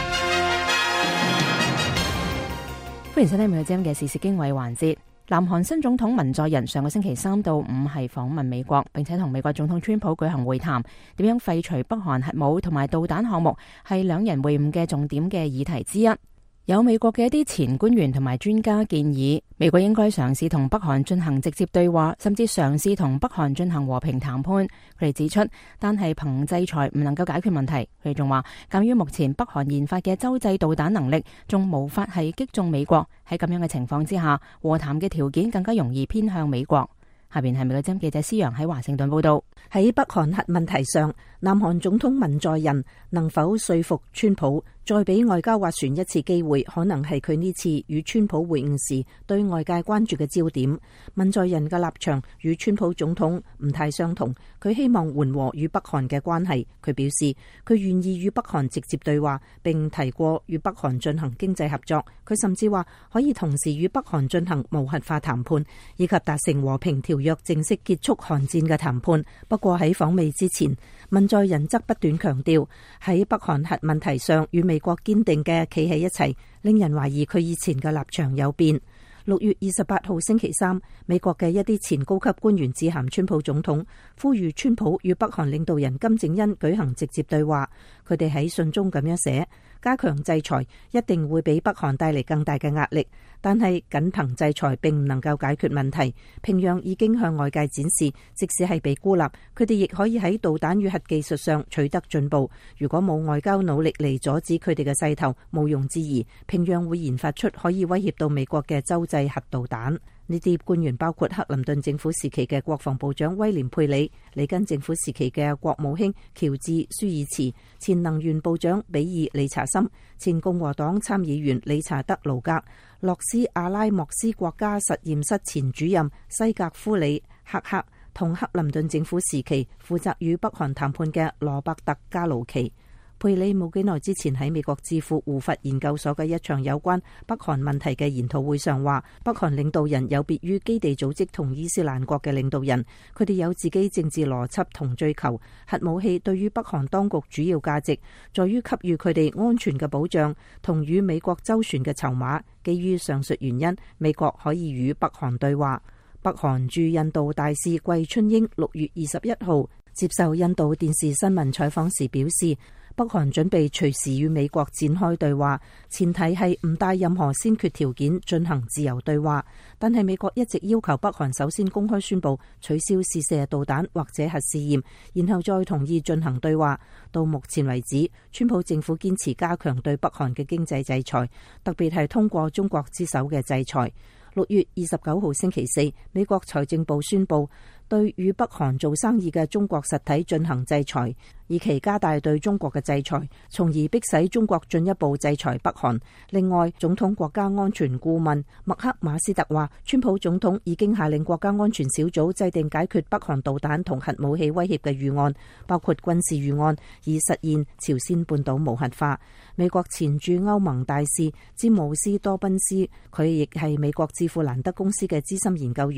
歡迎收聽美國之音嘅時事經緯環節。南韓新總統文在寅上個星期三到五係訪問美國，並且同美國總統川普舉行會談，點樣廢除北韓核武同埋導彈項目係兩人會晤嘅重點嘅議題之一。有美國嘅一啲前官員同埋專家建議，美國應該嘗試同北韓進行直接對話，甚至嘗試同北韓進行和平談判。佢哋指出，單係憑制裁唔能夠解決問題。佢哋仲話，鑒於目前北韓研發嘅洲際導彈能力仲無法係擊中美國，喺咁樣嘅情況之下，和談嘅條件更加容易偏向美國。下邊係美國之音記者施洋喺華盛頓報道。 喺北韓核問題上，南韓總統文在寅能否說服川普再俾外交斡旋一次機會，可能係佢呢次與川普會晤時對外界關注嘅焦點。文在寅嘅立場與川普總統唔太相同，佢希望緩和與北韓嘅關係。佢表示佢願意與北韓直接對話，並提過與北韓進行經濟合作。佢甚至話可以同時與北韓進行無核化談判，以及達成和平條約，正式結束韓戰嘅談判。不過喺訪美之前，文在寅則不斷強調喺北韓核問題上與美國堅定嘅企喺一齊，令人懷疑佢以前嘅立場有變。六月二十八號星期三，美國嘅一啲前高級官員致函川普總統，呼籲川普與北韓領導人金正恩舉行直接對話。佢哋喺信中咁樣寫：加強制裁一定會俾北韓帶嚟更大嘅壓力，但係僅憑制裁並唔能夠解決問題。平壤已經向外界展示，即使係被孤立，佢哋亦可以喺導彈與核技術上取得進步。如果冇外交努力嚟阻止佢哋嘅勢頭，毋庸置疑，平壤會研發出可以威脅到美國嘅洲際核導彈。呢啲官員包括克林頓政府時期嘅國防部長威廉佩里、里根政府時期嘅國務卿喬治舒爾茨、前能源部長比爾理查森、前共和黨參議員理查德盧格、洛斯阿拉莫斯國家實驗室前主任西格夫里克克，同克林頓政府時期負責與北韓談判嘅羅伯特加魯奇。佩里冇幾耐之前喺美國智庫胡佛研究所嘅一場有關北韓問題嘅研討會上話，北韓領導人有別於基地組織同伊斯蘭國嘅領導人，佢哋有自己政治邏輯同追求。核武器對於北韓當局主要價值在於給予佢哋安全嘅保障同與美國周旋嘅籌碼。基於上述原因，美國可以與北韓對話。北韓駐印度大使季春英六月二十一號接受印度電視新聞採訪時表示，北韓準備隨時與美國展開對話，前提係唔帶任何先決條件進行自由對話。但係美國一直要求北韓首先公開宣布取消試射導彈或者核試驗，然後再同意進行對話。到目前為止，川普政府堅持加強對北韓嘅經濟制裁，特別係通過中國之手嘅制裁。六月二十九號星期四，美國財政部宣布對與北韓做生意嘅中國實體進行制裁，以期加大對中國嘅制裁，從而迫使中國進一步制裁北韓。另外，總統國家安全顧問麥克馬斯特話，川普總統已經下令國家安全小組制定解決北韓導彈同核武器威脅嘅預案，包括軍事預案，以實現朝鮮半島無核化。美國前駐歐盟大使詹姆斯多賓斯，佢亦係美國智庫蘭德公司嘅資深研究員。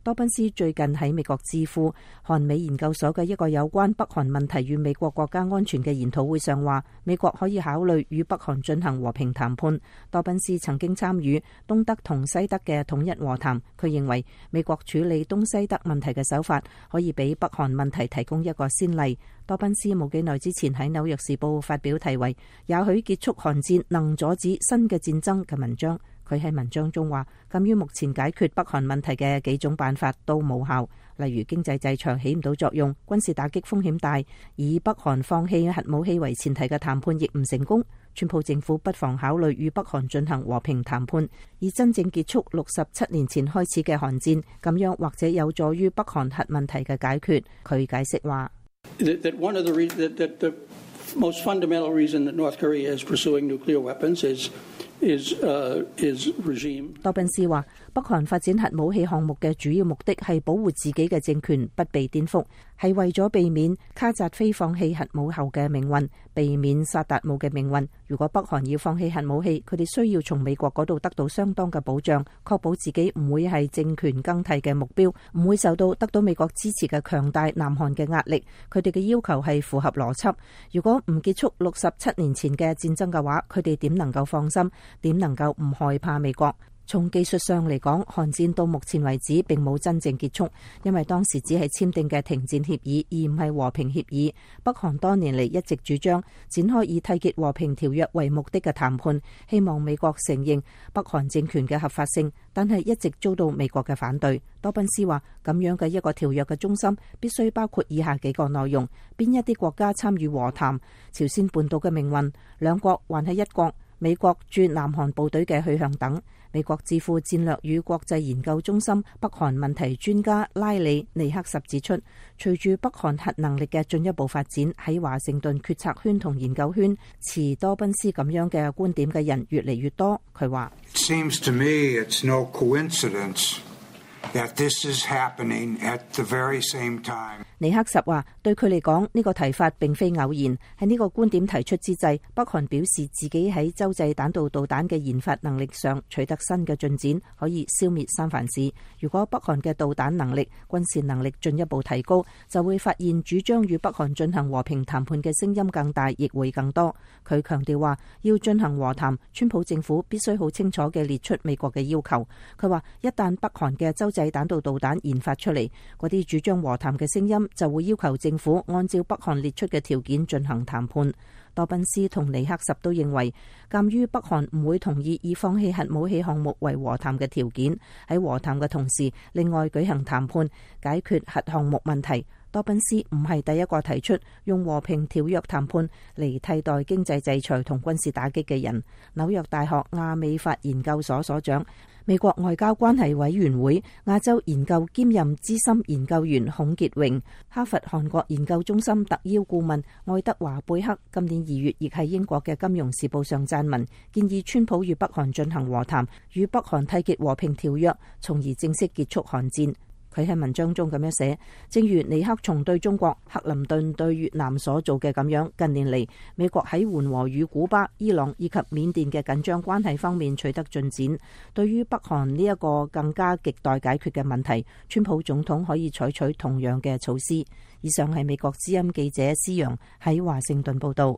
多賓斯最近喺美國智庫韓美研究所嘅一個有關北韓問題與美國國家安全嘅研討會上話，美國可以考慮與北韓進行和平談判。多賓斯曾經參與東德同西德嘅統一和談，佢認為美國處理東西德問題嘅手法可以俾北韓問題提供一個先例。多賓斯冇幾耐之前喺紐約時報發表題為也許結束韓戰能阻止新嘅戰爭嘅文章。佢喺文章中話，鑒於目前解決北韓問題嘅幾種辦法都冇效，例如經濟制裁起唔到作用，軍事打擊風險大，以北韓放棄核武器為前提嘅談判亦唔成功。川普政府不妨考慮與北韓進行和平談判，以真正結束六十七年前開始嘅韓戰，咁樣或者有助於北韓核問題嘅解決。佢解釋話 ，That one of the re- that, that the most fundamental reason that North Korea is pursuing nuclear weapons is is uh is regime. 多賓斯話，北韓發展核武器項目嘅主要目的係保護自己嘅政權不被顛覆，係為咗避免卡扎菲放棄核武後嘅命運，避免薩達姆嘅命運。如果北韓要放棄核武器，佢哋需要從美國嗰度得到相當嘅保障，確保自己唔會係政權更替嘅目標，唔會受到得到美國支持嘅強大南韓嘅壓力。佢哋嘅要求係符合邏輯。如果唔結束六十七年前嘅戰爭嘅話，佢哋點能夠放心？點能夠唔害怕美國？從技術上嚟講，韓戰到目前為止並冇真正結束，因為當時只係簽訂嘅停戰協議，而唔係和平協議。北韓多年嚟一直主張展開以締結和平條約為目的嘅談判，希望美國承認北韓政權嘅合法性，但係一直遭到美國嘅反對。多賓斯話，咁樣嘅一個條約嘅中心必須包括以下幾個內容：邊一啲國家參與和談、朝鮮半島嘅命運、兩國還係一國、美國駐南韓部隊嘅去向等。美國智庫戰略與國際研究中心北韓問題專家拉里尼克什指出，隨住北韓核能力嘅進一步發展，喺華盛頓決策圈同研究圈持多賓斯咁樣嘅觀點嘅人越嚟越多。佢話 ：It seems to me it's no coincidence that this is happening at the very same time. 尼克什話：對佢嚟講，呢個提法並非偶然。喺呢個觀點提出之際，北韓表示自己喺洲際彈道導彈嘅研發能力上取得新嘅進展，可以消滅三藩市。如果北韓嘅導彈能力、軍事能力進一步提高，就會發現主張與北韓進行和平談判嘅聲音更大，亦會更多。佢強調話，要進行和談，川普政府必須好清楚嘅列出美國嘅要求。佢話，一旦北韓嘅洲際彈道導彈研發出嚟，嗰啲主張和談嘅聲音就會要求政府按照北韓列出嘅條件進行談判。多賓斯同尼克什都認為，鑑於北韓唔會同意以放棄核武器項目為和談嘅條件，喺和談嘅同時，另外舉行談判解決核項目問題。多賓斯唔係第一個提出用和平條約談判嚟替代經濟制裁同軍事打擊嘅人。紐約大學亞美法研究所所長、美國外交關係委員會亞洲研究兼任資深研究員孔傑榮、哈佛韓國研究中心特邀顧問愛德華貝克今年二月亦喺英國嘅《金融時報》上撰文，建議川普與北韓進行和談，與北韓締結和平條約，從而正式結束韓戰。佢喺文章中咁樣寫，正如尼克松對中國、克林頓對越南所做嘅咁樣，近年嚟美國喺緩和與古巴、伊朗以及緬甸嘅緊張關係方面取得進展。對於北韓呢一個更加亟待解決嘅問題，川普總統可以採取同樣嘅措施。以上係美國之音記者施陽喺華盛頓報道。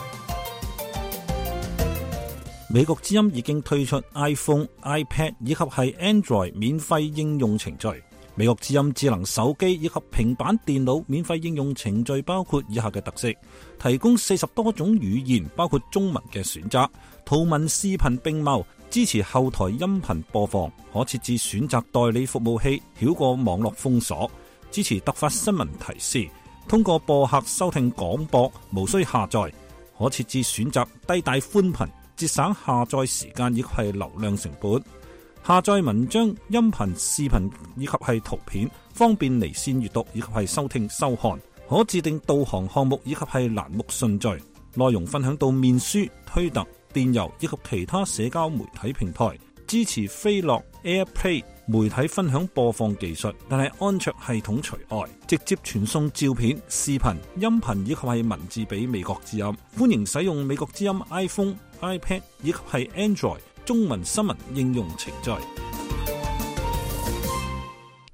美國之音已經推出 iPhone、iPad 以及係 Android 免費應用程序。美國之音智能手機以及平板電腦免費應用程序包括以下嘅特色：提供四十多種語言，包括中文嘅選擇，圖文視頻並茂，支持後台音頻播放，可設置選擇代理服務器，繞過網絡封鎖，支持突發新聞提示，通過播客收聽廣播，無需下載，可設置選擇低帶寬頻，節省下載時間亦係流量成本。下載文章、音頻、視頻以及係圖片，方便離線閱讀以及係收聽收看。可自定導航項目以及係欄目順序，內容分享到面書、推特、電郵以及其他社交媒體平台。支持飛樂 AirPlay 媒體分享播放技術，但係安卓系統除外。直接傳送照片、視頻、音頻以及係文字俾美國之音。歡迎使用美國之音 iPhone、iPad 以及係 Android中文新聞應用程序。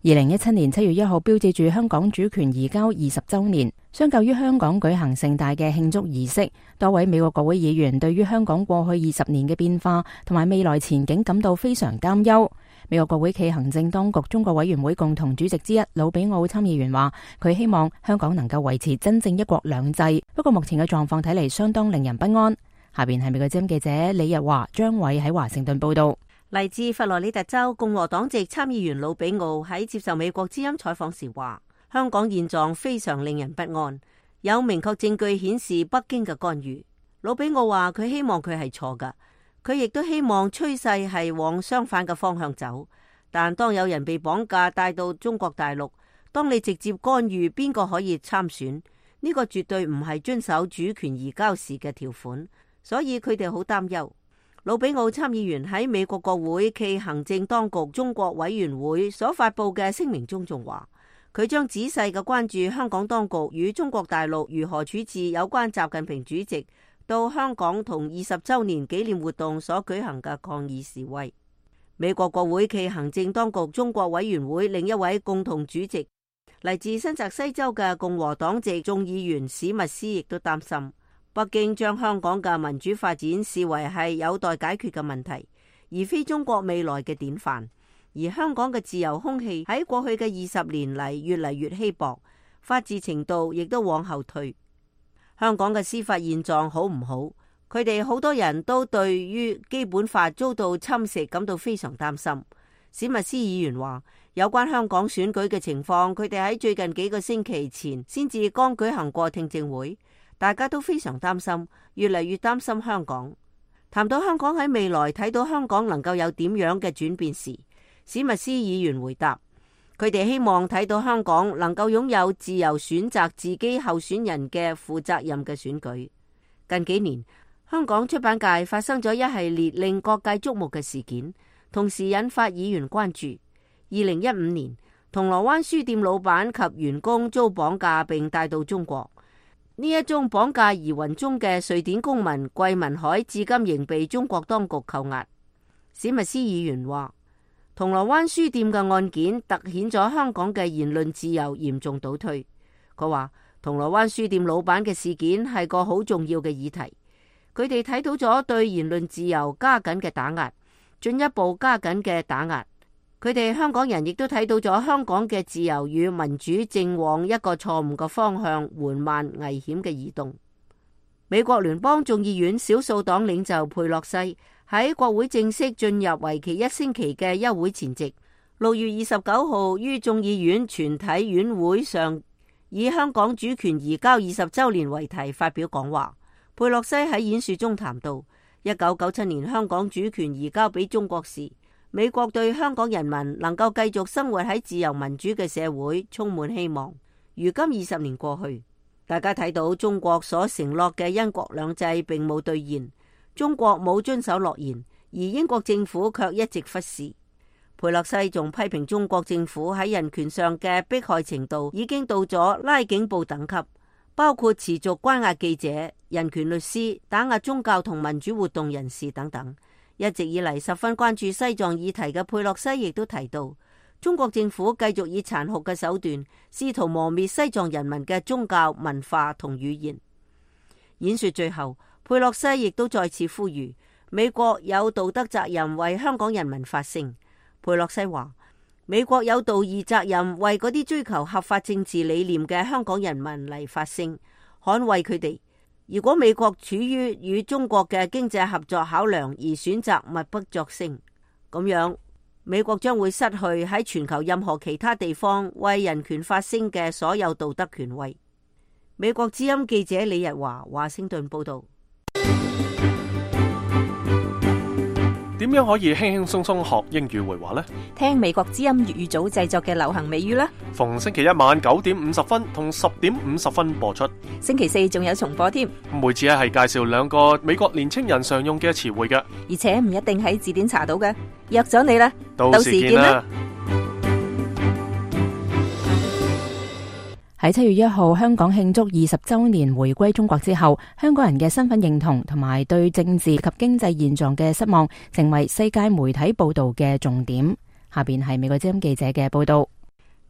二零一七年七月一號標誌住香港主權移交二十週年，相較於香港舉行盛大嘅慶祝儀式，多位美國國會議員對於香港過去二十年嘅變化同埋未來前景感到非常擔憂。美國國會暨行政當局中國委員會共同主席之一魯比奧參議員話，佢希望香港能夠維持真正一國兩制，不過目前嘅狀況睇嚟相當令人不安。下邊係美國之音記者李日華、張偉喺華盛頓報道。 嚟自佛羅里達州共和黨籍參議員魯比奧喺接受美國之音採訪時話，香港現狀非常令人不安，有明確證據顯示北京嘅干預。魯比奧話佢希望佢係錯㗎，佢亦都希望趨勢係往相反嘅方向走。但當有人被綁架帶到中國大陸，當你直接干預邊個可以參選，呢個絕對唔係遵守主權移交時嘅條款，所以佢哋好擔憂。魯比奧參議員喺美國國會暨行政當局中國委員會所發佈嘅聲明中仲話，佢將仔細嘅關注香港當局與中國大陸如何處置有關習近平主席到香港同二十週年紀念活動所舉行嘅抗議示威。美國國會暨行政當局中國委員會另一位共同主席嚟自新澤西州嘅共和黨籍眾議員史密斯亦都擔心，北京將香港嘅民主發展視為係有待解決嘅問題，而非中國未來嘅典範。而香港嘅自由空氣喺過去嘅二十年嚟越嚟越稀薄，法治程度亦都往後退。香港嘅司法現狀好唔好？佢哋好多人都對於基本法遭到侵蝕感到非常擔心。史密斯議員話，有關香港選舉嘅情況，佢哋喺最近幾個星期前先至剛舉行過聽證會。大家都非常擔心，越嚟越擔心香港。談到香港喺未來睇到香港能夠有點樣嘅轉變時，史密斯議員回答，佢哋希望睇到香港能夠擁有自由選擇自己候選人嘅負責任嘅選舉。近幾年，香港出版界發生咗一系列令各界矚目嘅事件，同時引發議員關注。二零一五年，銅鑼灣書店老闆及員工遭綁架並帶到中國。呢一宗綁架疑雲中嘅瑞典公民桂民海至今仍被中國當局扣押。史密斯議員話，銅鑼灣書店嘅案件凸顯咗香港嘅言論自由嚴重倒退。佢話，銅鑼灣書店老闆嘅事件係個好重要嘅議題，佢哋睇到咗對言論自由加緊嘅打壓，進一步加緊嘅打壓。佢哋香港人亦都睇到咗香港嘅自由與民主正往一個錯誤嘅方向緩慢危險嘅移動。美國聯邦眾議院少數黨領袖佩洛西喺國會正式進入為期一星期嘅休會前夕，六月二十九號於眾議院全體院會上以香港主權移交二十週年為題發表講話。佩洛西喺演說中談到，一九九七年香港主權移交俾中國時，美國對香港人民能夠繼續生活喺自由民主嘅社會充滿希望。如今二十年過去，大家睇到中國所承諾嘅一國兩制並冇兌現，中國冇遵守諾言，而英國政府卻一直忽視。佩洛西仲批評中國政府喺人權上嘅迫害程度已經到咗拉警報等級，包括持續關押記者、人權律師、打壓宗教同民主活動人士等等。一直以嚟十分關注西藏議題嘅佩洛西亦都提到，中國政府繼續以殘酷嘅手段試圖磨滅西藏人民嘅宗教、文化同語言。演說最後，佩洛西亦都再次呼籲美國有道德責任為香港人民發聲。佩洛西話，美國有道義責任為嗰啲追求合法政治理念嘅香港人民嚟發聲，捍衛佢哋。如果美國處於與中國嘅經濟合作考量而選擇默不作聲，咁樣美國將會失去喺全球任何其他地方為人權發聲嘅所有道德權威。美國之音記者李日華，華盛頓報道。 點樣可以輕輕鬆鬆學英語會話呢？ 聽美國之音粵語組製作嘅流行美語啦。 逢星期一晚九點五十分同十點五十分播出。 星期四仲有重播添。 每次咧係介紹兩個美國年青人常用嘅詞彙嘅， 而且唔一定喺字典查到嘅。約咗你啦， 到時見啦。 喺七月一號，香港慶祝二十週年回歸中國之後，香港人嘅身份認同同埋對政治及經濟現狀嘅失望，成為世界媒體報道嘅重點。下邊係美國之音記者嘅報道。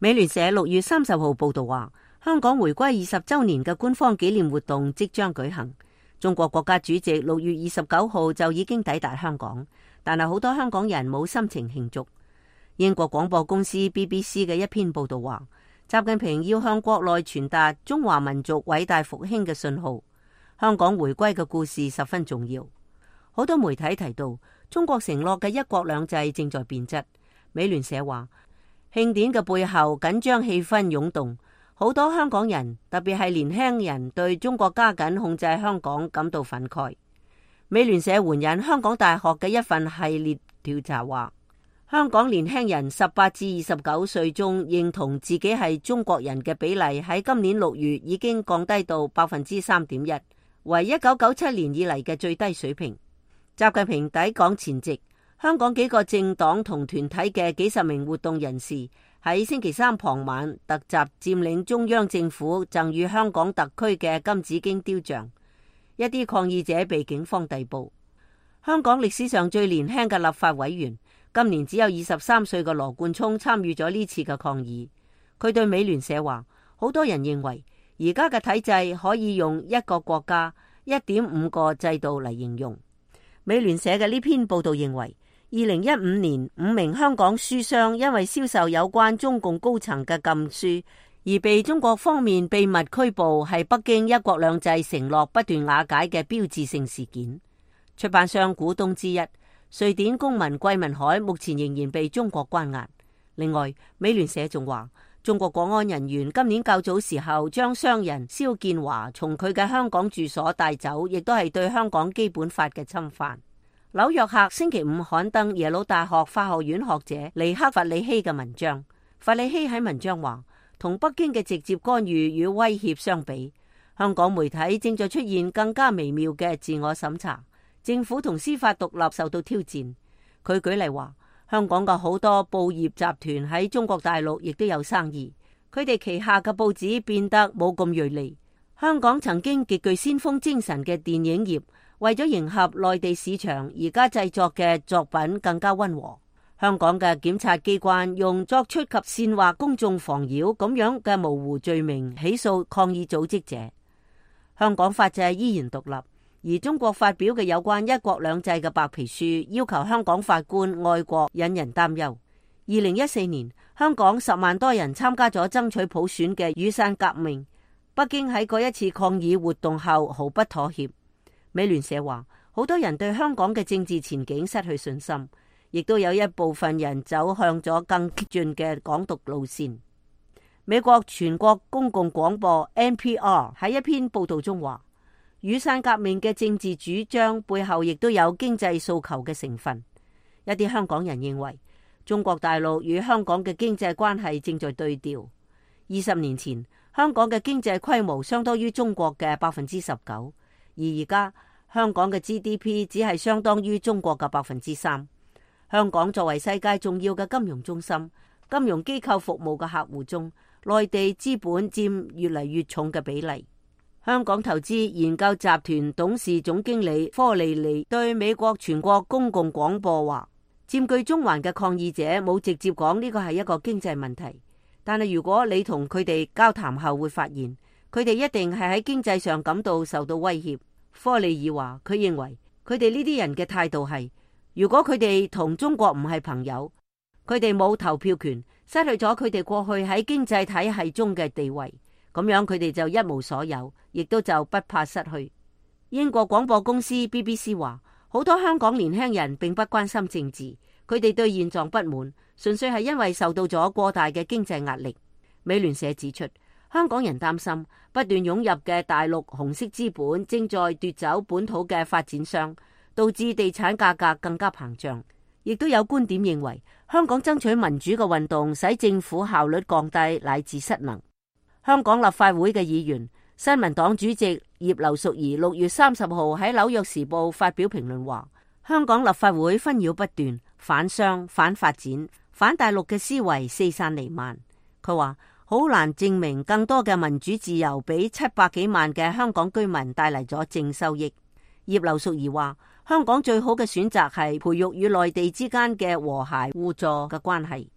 美聯社六月三十號報道話，香港回歸二十週年嘅官方紀念活動即將舉行。中國國家主席六月二十九號就已經抵達香港，但係好多香港人冇心情慶祝。英國廣播公司 B B C 嘅一篇報道話，習近平要向國內傳達中華民族偉大復興嘅信號，香港回歸嘅故事十分重要。好多媒體提到，中國承諾嘅一國兩制正在變質。美聯社話，慶典嘅背後緊張氣氛湧動，好多香港人，特別係年輕人，對中國加緊控制香港感到憤慨。美聯社援引香港大學嘅一份系列調查話，香港年輕人十八至二十九歲中認同自己係中國人嘅比例喺今年六月已經降低到百分之三點一，為一九九七年以嚟嘅最低水平。習近平抵港前夕，香港幾個政黨同團體嘅幾十名活動人士喺星期三傍晚突襲佔領中央政府贈予香港特區嘅金紫荊雕像，一啲抗議者被警方逮捕。香港歷史上最年輕嘅立法委員，今年只有二十三歲嘅羅冠聰參與咗呢次嘅抗議。佢對美聯社話，好多人認為而家嘅體制可以用一個國家、一點五個制度嚟形容。美聯社嘅呢篇報道認為，二零一五年五名香港書商因為銷售有關中共高層嘅禁書而被中國方面秘密拘捕，係北京一國兩制承諾不斷瓦解嘅標誌性事件。出版商股東之一瑞典公民桂民海目前仍然被中國關押。另外，美聯社仲話，中國國安人員今年較早時候將商人蕭建華從佢嘅香港住所帶走，亦都係對香港基本法嘅侵犯。紐約客星期五刊登耶魯大學法學院學者尼克弗里希嘅文章。弗里希喺文章話，同北京嘅直接干預與威脅相比，香港媒體正在出現更加微妙嘅自我審查，政府同司法獨立受到挑戰。佢舉例話，香港嘅好多報業集團喺中國大陸亦都有生意，佢哋旗下嘅報紙變得冇咁銳利。香港曾經極具先鋒精神嘅電影業，為咗迎合內地市場，而家製作嘅作品更加溫和。香港嘅檢察機關用作出及煽惑公眾妨擾咁樣嘅模糊罪名起訴抗議組織者。香港法制依然獨立，而中國發表嘅有關一國兩制嘅白皮書要求香港法官愛國，引人擔憂。二零一四年，香港十萬多人參加咗爭取普選嘅雨傘革命，北京喺嗰一次抗議活動後毫不妥協。美聯社話，好多人對香港嘅政治前景失去信心，亦都有一部分人走向咗更激進嘅港獨路線。美國全國公共廣播 N P R 喺一篇報道中話，雨傘革命嘅政治主張背後亦都有經濟訴求嘅成分。一啲香港人認為，中國大陸與香港嘅經濟關係正在對調。二十年前，香港嘅經濟規模相當於中國嘅百分之十九。而而家香港嘅 G D P 只係相當於中國嘅百分之三。香港作為世界重要嘅金融中心，金融機構服務嘅客戶中，內地資本佔越嚟越重嘅比例。香港投資研究集團董事總經理科利利對美國全國公共廣播話，佔據中環嘅抗議者冇直接講呢個係一個經濟問題，但係如果你同佢哋交談後會發現，佢哋一定係喺經濟上感到受到威脅。科利爾話，佢認為佢哋呢啲人嘅態度係，如果佢哋同中國唔係朋友，佢哋冇投票權，失去咗佢哋過去喺經濟體系中嘅地位，咁樣佢哋就一無所有，亦都就不怕失去。英國廣播公司 B B C 話，好多香港年輕人並不關心政治，佢哋對現狀不滿，純粹係因為受到咗過大嘅經濟壓力。美聯社指出，香港人擔心不斷湧入嘅大陸紅色資本正在奪走本土嘅發展商，導致地產價格更加膨脹。亦都有觀點認為，香港爭取民主嘅運動使政府效率降低乃至失能。香港立法會嘅議員、新民黨主席葉劉淑儀六月三十號喺紐約時報發表評論話，香港立法會紛擾不斷，反商、反發展、反大陸嘅思維四散彌漫。佢話好難證明更多嘅民主自由俾七百幾萬嘅香港居民帶嚟咗正收益。葉劉淑儀話，香港最好嘅選擇係培育與內地之間嘅和諧互助嘅關係。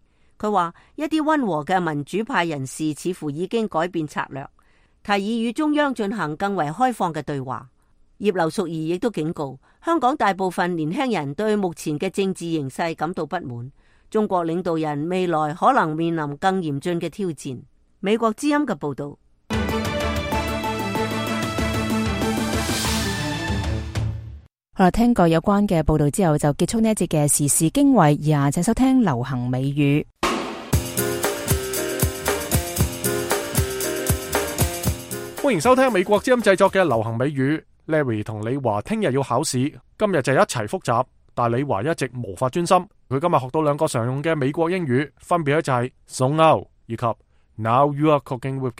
佢話一啲溫和嘅民主派人士似乎已經改變策略，提議與中央進行更為開放嘅對話。葉劉淑儀亦都警告，香港大部分年輕人對目前嘅政治形勢感到不滿，中國領導人未來可能面臨更嚴峻嘅挑戰。美國之音嘅報道。 好啦，聽過有關嘅報道之後，就結束呢一節嘅時事經緯，以下請收聽流行美語。 歡迎收聽美國之音製作嘅流行美語。Larry 同李華聽日要考試，今日就一齊複習，但李華一直無法專心。佢今日學到兩個常用嘅美國英語，分別咧就係 zone out 以及 Now you are cooking with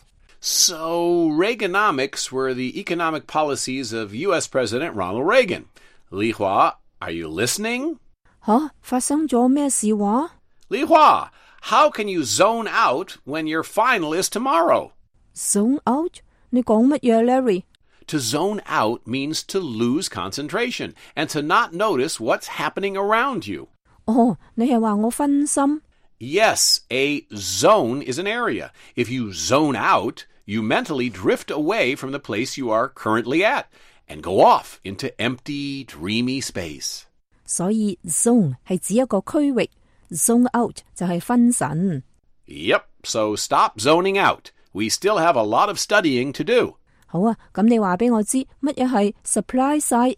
gas。So, Reaganomics were the economic policies of U S President Ronald Reagan. Li Hua, are you listening? 吓，發生咗咩事話？ Li Hua, how can you zone out when your final is tomorrow? Zone out? 你講乜嘢 ，Larry? To zone out means to lose concentration and to not notice what's happening around you. 哦，你係話我分心？ Yes, a zone is an area. If you zone out, you mentally drift away from the place you are currently at and go off into empty, dreamy space. 所以 zone 係指一個區域 ，zone out 就係分神。 Yep, so stop zoning out. We still have a lot of studying to do. 好啊，咁你話俾我知乜嘢係 supply side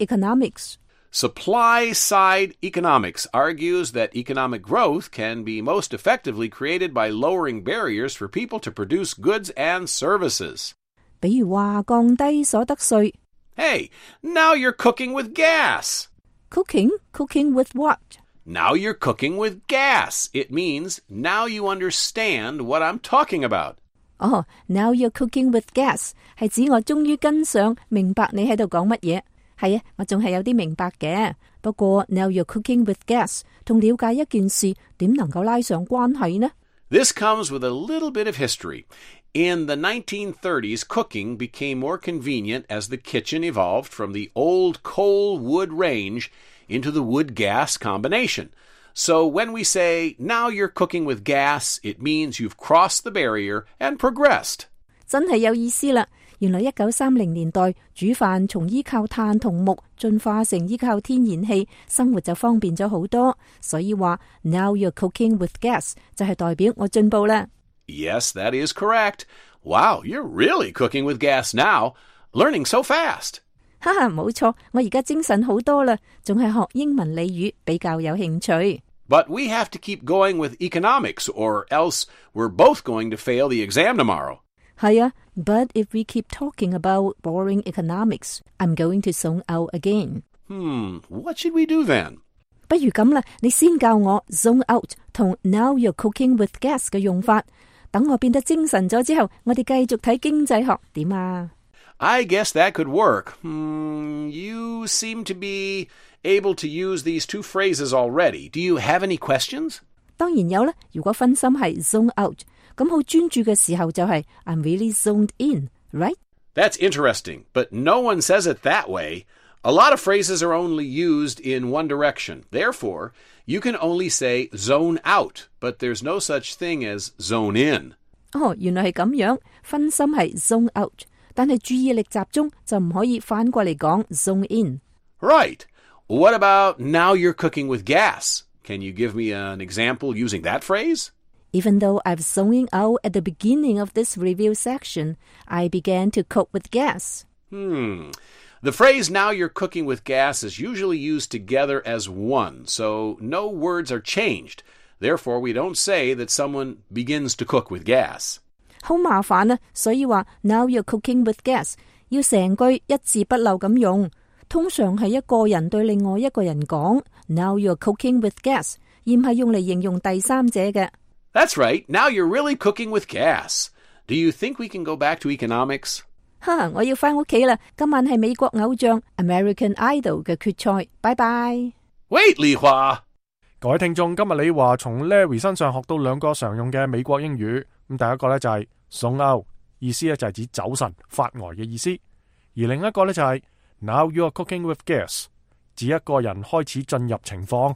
economics？Supply side economics argues that economic growth can be most effectively created by lowering barriers for people to produce goods and services. 比如話降低所得稅。 Hey, now you're cooking with gas. Cooking? Cooking with what? Now you're cooking with gas. It means now you understand what I'm talking about. 哦、oh, now you're cooking with gas 係指我終於跟上明白你喺度講乜嘢。係啊，我仲係有啲明白嘅。不過 now you're cooking with gas 同了解一件事點能夠拉上關係呢？ This comes with a little bit of history. In the nineteen thirties, cooking became more convenient as the kitchen evolved from the old coal-wood range into the wood-gas combination. So when we say, now you're cooking with gas, it means you've crossed the barrier and progressed. 真係有意思啦！原來一九三零年代煮飯從依靠炭同木進化成依靠天然氣，生活就方便咗好多。所以話 now you're cooking with gas 就係代表我進步啦。 Yes, that is correct. Wow, you're really cooking with gas now. Learning so fast. 哈哈，冇錯，我而家精神好多啦，仲係學英文俚語比較有興趣。 But we have to keep going with economics, or else we're both going to fail the exam tomorrow. 係啊 ，But if we keep talking about boring economics, I'm going to zone out again. Hmm, what should we do then? 不如咁啦，你先教我 zone out 同 now you're cooking with gas 嘅用法，等我變得精神咗之後，我哋繼續睇經濟學點啊？ I guess that could work. Hmm, you seem to be able to use these two phrases already. Do you have any questions? 當然有啦，如果分心係 zone out，咁好專注嘅時候就係 I'm really zoned in, right? That's interesting, but no one says it that way. A lot of phrases are only used in one direction. Therefore, you can only say zone out, but there's no such thing as zone in. 哦，原來係咁樣，分心係 zone out，但係注意力集中就唔可以反過嚟講 zone in. Right. What about now you're cooking with gas? Can you give me an example using that phrase? Even though I've zoning out at the beginning of this review section, I began to cook with gas. Hmm. The phrase now you're cooking with gas is usually used together as one, so no words are changed. Therefore, we don't say that someone begins to cook with gas. 好麻煩啊，所以話 now you're cooking with gas 要成句一字不漏咁用。通常係一個人對另外一個人講 now you're cooking with gas， 而唔係用嚟形容第三者嘅。 That's right. Now you're really cooking with gas. Do you think we can go back to economics? 哈，我要返屋企啦！今晚係美國偶像 American Idol 嘅決賽，拜拜。 Wait, Li Hua！ 各位聽眾，今日李華從 Larry 身上學到兩個常用嘅美國英語。咁第一個咧就係 zone out， 意思咧就係指走神、發呆嘅意思；而另一個咧就係 now you are cooking with gas， 指一個人開始進入情況。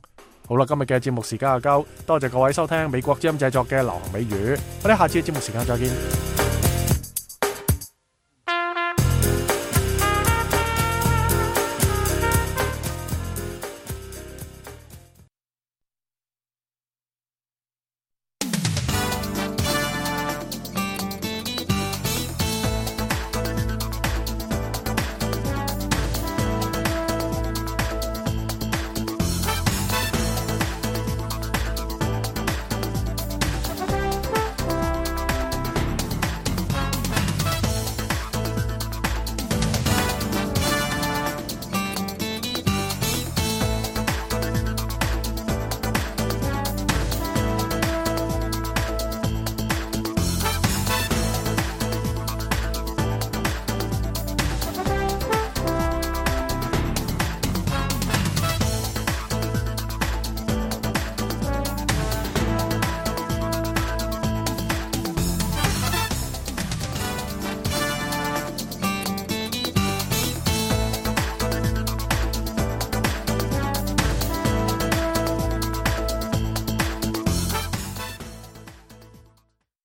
好啦，今日嘅節目時間就夠，多謝各位收聽美國之音製作嘅流行美語，我哋下次嘅節目時間再見。